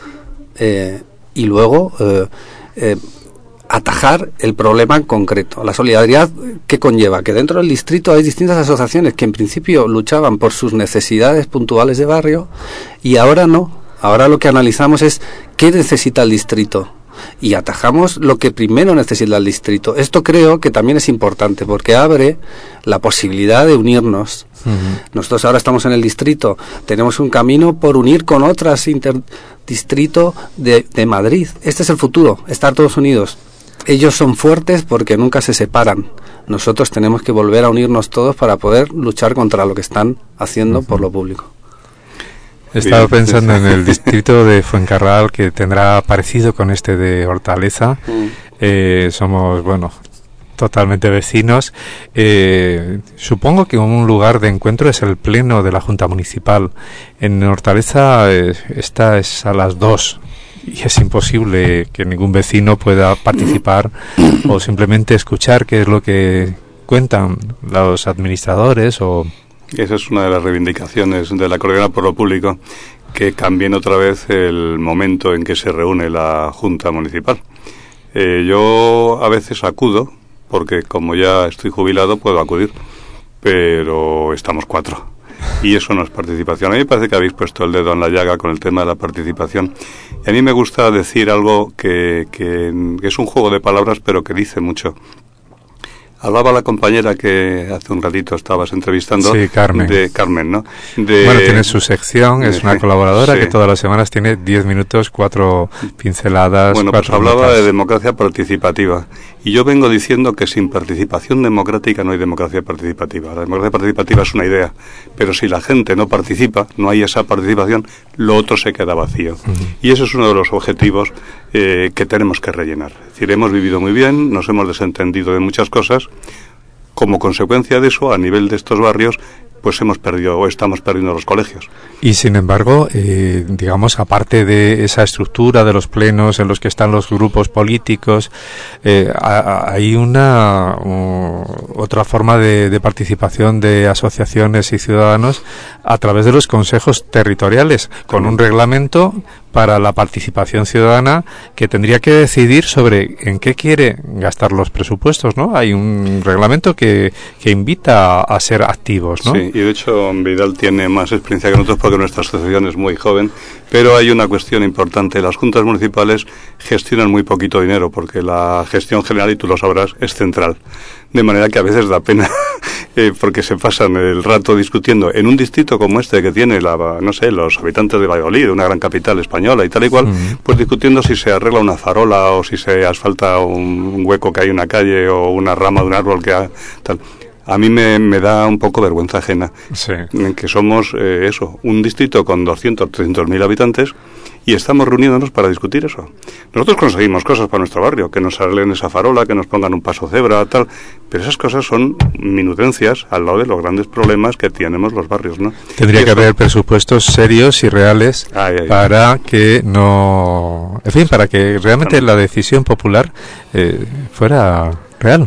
eh, y luego eh, eh, atajar el problema en concreto. La solidaridad, ¿qué conlleva? Que dentro del distrito hay distintas asociaciones que en principio luchaban por sus necesidades puntuales de barrio, y ahora no. Ahora lo que analizamos es qué necesita el distrito y atajamos lo que primero necesita el distrito. Esto creo que también es importante porque abre la posibilidad de unirnos. Uh-huh. Nosotros ahora estamos en el distrito, tenemos un camino por unir con otras interdistrito de, de Madrid. Este es el futuro, estar todos unidos. Ellos son fuertes porque nunca se separan. Nosotros tenemos que volver a unirnos todos para poder luchar contra lo que están haciendo uh-huh. por lo público. He estado pensando en el distrito de Fuencarral, que tendrá parecido con este de Hortaleza. Mm. Eh, somos, bueno, totalmente vecinos. Eh, supongo que un lugar de encuentro es el pleno de la Junta Municipal. En Hortaleza eh, esta es a las dos y es imposible que ningún vecino pueda participar o simplemente escuchar qué es lo que cuentan los administradores o... Esa es una de las reivindicaciones de la Coordinadora por lo Público, que cambien otra vez el momento en que se reúne la Junta Municipal. Eh, yo a veces acudo, porque como ya estoy jubilado puedo acudir, pero estamos cuatro. Y eso no es participación. A mí me parece que habéis puesto el dedo en la llaga con el tema de la participación. Y a mí me gusta decir algo que, que, que es un juego de palabras, pero que dice mucho. Hablaba la compañera que hace un ratito estabas entrevistando. Sí, Carmen. De Carmen, ¿no? De, bueno, tiene su sección, es una colaboradora sí. que todas las semanas tiene diez minutos, cuatro pinceladas. Bueno, cuatro pues hablaba notas. de democracia participativa. Y yo vengo diciendo que sin participación democrática no hay democracia participativa. La democracia participativa es una idea, pero si la gente no participa, no hay esa participación, lo otro se queda vacío. Uh-huh. Y ese es uno de los objetivos eh, que tenemos que rellenar. Es decir, hemos vivido muy bien, nos hemos desentendido de muchas cosas. Como consecuencia de eso, a nivel de estos barrios, pues hemos perdido o estamos perdiendo los colegios. Y sin embargo, eh, digamos, aparte de esa estructura de los plenos en los que están los grupos políticos, eh, a, hay una uh, otra forma de, de participación de asociaciones y ciudadanos a través de los consejos territoriales, con un reglamento para la participación ciudadana que tendría que decidir sobre en qué quiere gastar los presupuestos, ¿no? Hay un reglamento que, que invita a, a ser activos, ¿no? Sí, y de hecho Vidal tiene más experiencia que nosotros porque nuestra asociación es muy joven, pero hay una cuestión importante. Las juntas municipales gestionan muy poquito dinero porque la gestión general, y tú lo sabrás, es central. De manera que a veces da pena eh, porque se pasan el rato discutiendo en un distrito como este que tiene, la, no sé, los habitantes de Valladolid, una gran capital española y tal y cual, uh-huh. pues discutiendo si se arregla una farola o si se asfalta un, un hueco que hay en una calle o una rama de un árbol que ha, tal. A mí me, me da un poco vergüenza ajena sí. en que somos, eh, eso, un distrito con doscientos, trescientos mil habitantes y estamos reuniéndonos para discutir eso. Nosotros conseguimos cosas para nuestro barrio, que nos arreglen esa farola, que nos pongan un paso cebra, tal, pero esas cosas son minutencias al lado de los grandes problemas que tenemos los barrios, ¿no? Tendría y que eso... haber presupuestos serios y reales ay, ay, para ay. que no... En fin, para que realmente la decisión popular eh, fuera real.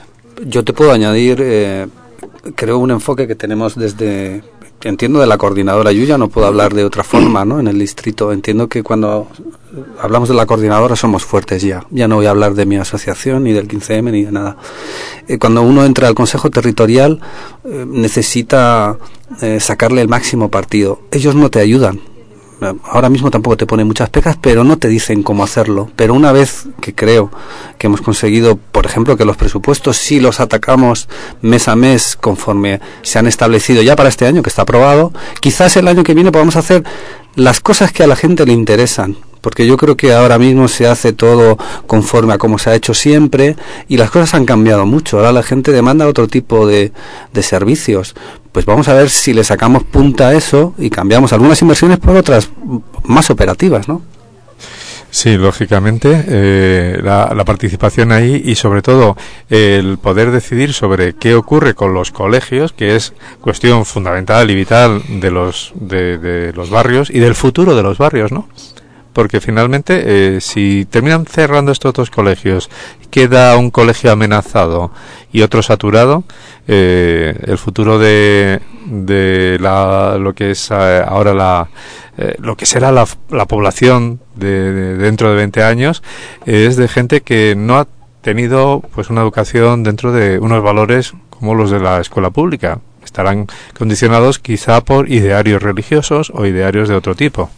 Yo te puedo añadir, eh, creo, un enfoque que tenemos desde, entiendo, de la coordinadora. Yo ya no puedo hablar de otra forma, ¿no? En el distrito entiendo que cuando hablamos de la coordinadora somos fuertes ya. Ya no voy a hablar de mi asociación, ni del quince eme, ni de nada. Eh, cuando uno entra al Consejo Territorial eh, necesita eh, sacarle el máximo partido. Ellos no te ayudan. Ahora mismo tampoco te ponen muchas pecas, pero no te dicen cómo hacerlo. Pero una vez que creo que hemos conseguido, por ejemplo, que los presupuestos sí los atacamos mes a mes conforme se han establecido ya para este año, que está aprobado, quizás el año que viene podamos hacer las cosas que a la gente le interesan. Porque yo creo que ahora mismo se hace todo conforme a como se ha hecho siempre y las cosas han cambiado mucho. Ahora la gente demanda otro tipo de, de servicios. Pues vamos a ver si le sacamos punta a eso y cambiamos algunas inversiones por otras más operativas, ¿no? Sí, lógicamente, eh, la, la participación ahí y sobre todo el poder decidir sobre qué ocurre con los colegios, que es cuestión fundamental y vital de los de, de los barrios y del futuro de los barrios, ¿no? Porque finalmente, eh, si terminan cerrando estos dos colegios, queda un colegio amenazado y otro saturado, eh, el futuro de, de la, lo que es eh, ahora la, eh, lo que será la, la población de, de dentro de veinte años, eh, es de gente que no ha tenido pues una educación dentro de unos valores como los de la escuela pública. Estarán condicionados quizá por idearios religiosos o idearios de otro tipo.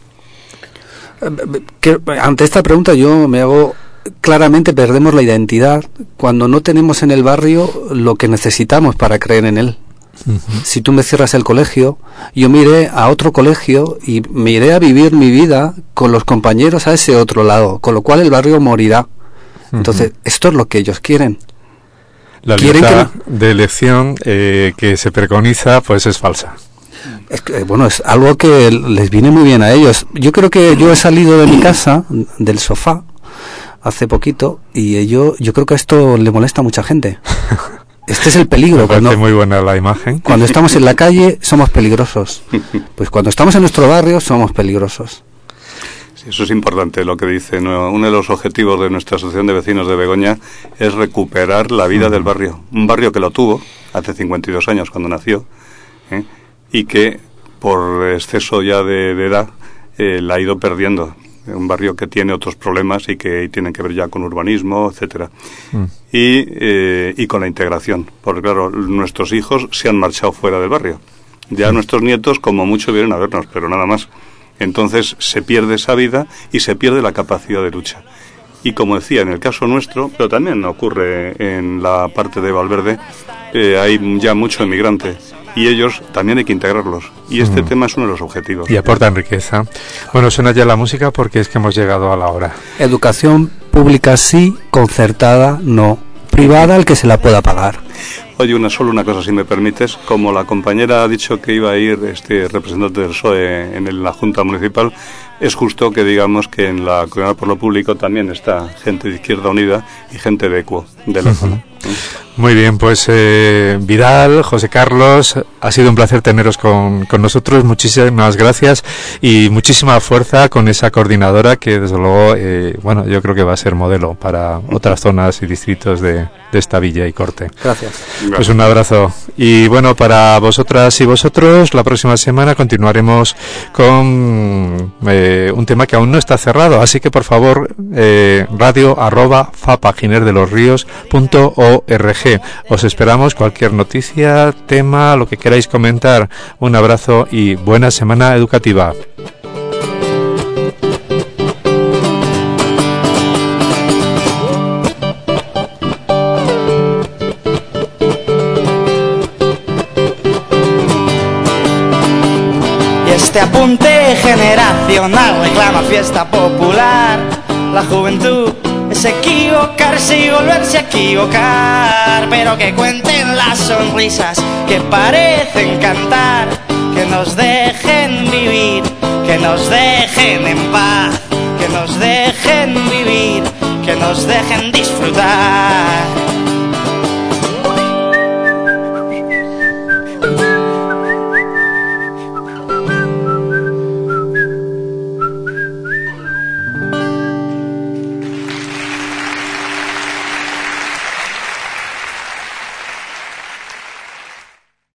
Que, ante esta pregunta yo me hago, claramente perdemos la identidad cuando no tenemos en el barrio lo que necesitamos para creer en él. Uh-huh. Si tú me cierras el colegio, yo me iré a otro colegio y me iré a vivir mi vida con los compañeros a ese otro lado, con lo cual el barrio morirá. Uh-huh. Entonces, esto es lo que ellos quieren. La libertad que... de elección eh, que se preconiza, pues es falsa. Es que, bueno, es algo que les viene muy bien a ellos. Yo creo que yo he salido de mi casa, del sofá, hace poquito, y yo, yo creo que esto le molesta a mucha gente. Este es el peligro. Me parece cuando, muy buena la imagen. Cuando estamos en la calle somos peligrosos. Pues cuando estamos en nuestro barrio somos peligrosos. Sí, eso es importante lo que dice. ¿no? Uno de los objetivos de nuestra asociación de vecinos de Begoña es recuperar la vida del barrio. Un barrio que lo tuvo hace cincuenta y dos años cuando nació, ¿eh? y que por exceso ya de, de edad eh, la ha ido perdiendo. Un barrio que tiene otros problemas y que tienen que ver ya con urbanismo, etcétera. Mm. Y, eh, y con la integración. Porque claro, nuestros hijos se han marchado fuera del barrio. Ya mm. nuestros nietos como mucho vienen a vernos, pero nada más. Entonces se pierde esa vida y se pierde la capacidad de lucha. Y como decía, en el caso nuestro, pero también ocurre en la parte de Valverde, eh, hay ya mucho emigrante. Y ellos también hay que integrarlos. Y este mm. tema es uno de los objetivos. Y aportan riqueza. Bueno, suena ya la música porque es que hemos llegado a la hora. Educación pública sí, concertada no. Privada el que se la pueda pagar. Oye, una solo una cosa, si me permites. Como la compañera ha dicho que iba a ir este representante del P S O E en el, la Junta Municipal, es justo que digamos que en la Coordinadora por lo Público también está gente de Izquierda Unida y gente de ECUO, de la uh-huh. zona. Muy bien, pues eh, Vidal, José Carlos, ha sido un placer teneros con, con nosotros, muchísimas gracias y muchísima fuerza con esa coordinadora que desde luego, eh, bueno, yo creo que va a ser modelo para otras zonas y distritos de, de esta villa y corte. Gracias. Pues un abrazo. Y bueno, para vosotras y vosotros, la próxima semana continuaremos con eh, un tema que aún no está cerrado, así que por favor, eh, radio arroba fapaginerdelosrios.org. Os esperamos cualquier noticia, tema, lo que queráis comentar. Un abrazo y buena semana educativa. Y este apunte generacional reclama fiesta popular. La juventud es equivocarse y volverse a equivocar, pero que cuenten las sonrisas que parecen cantar, que nos dejen vivir, que nos dejen en paz, que nos dejen vivir, que nos dejen disfrutar.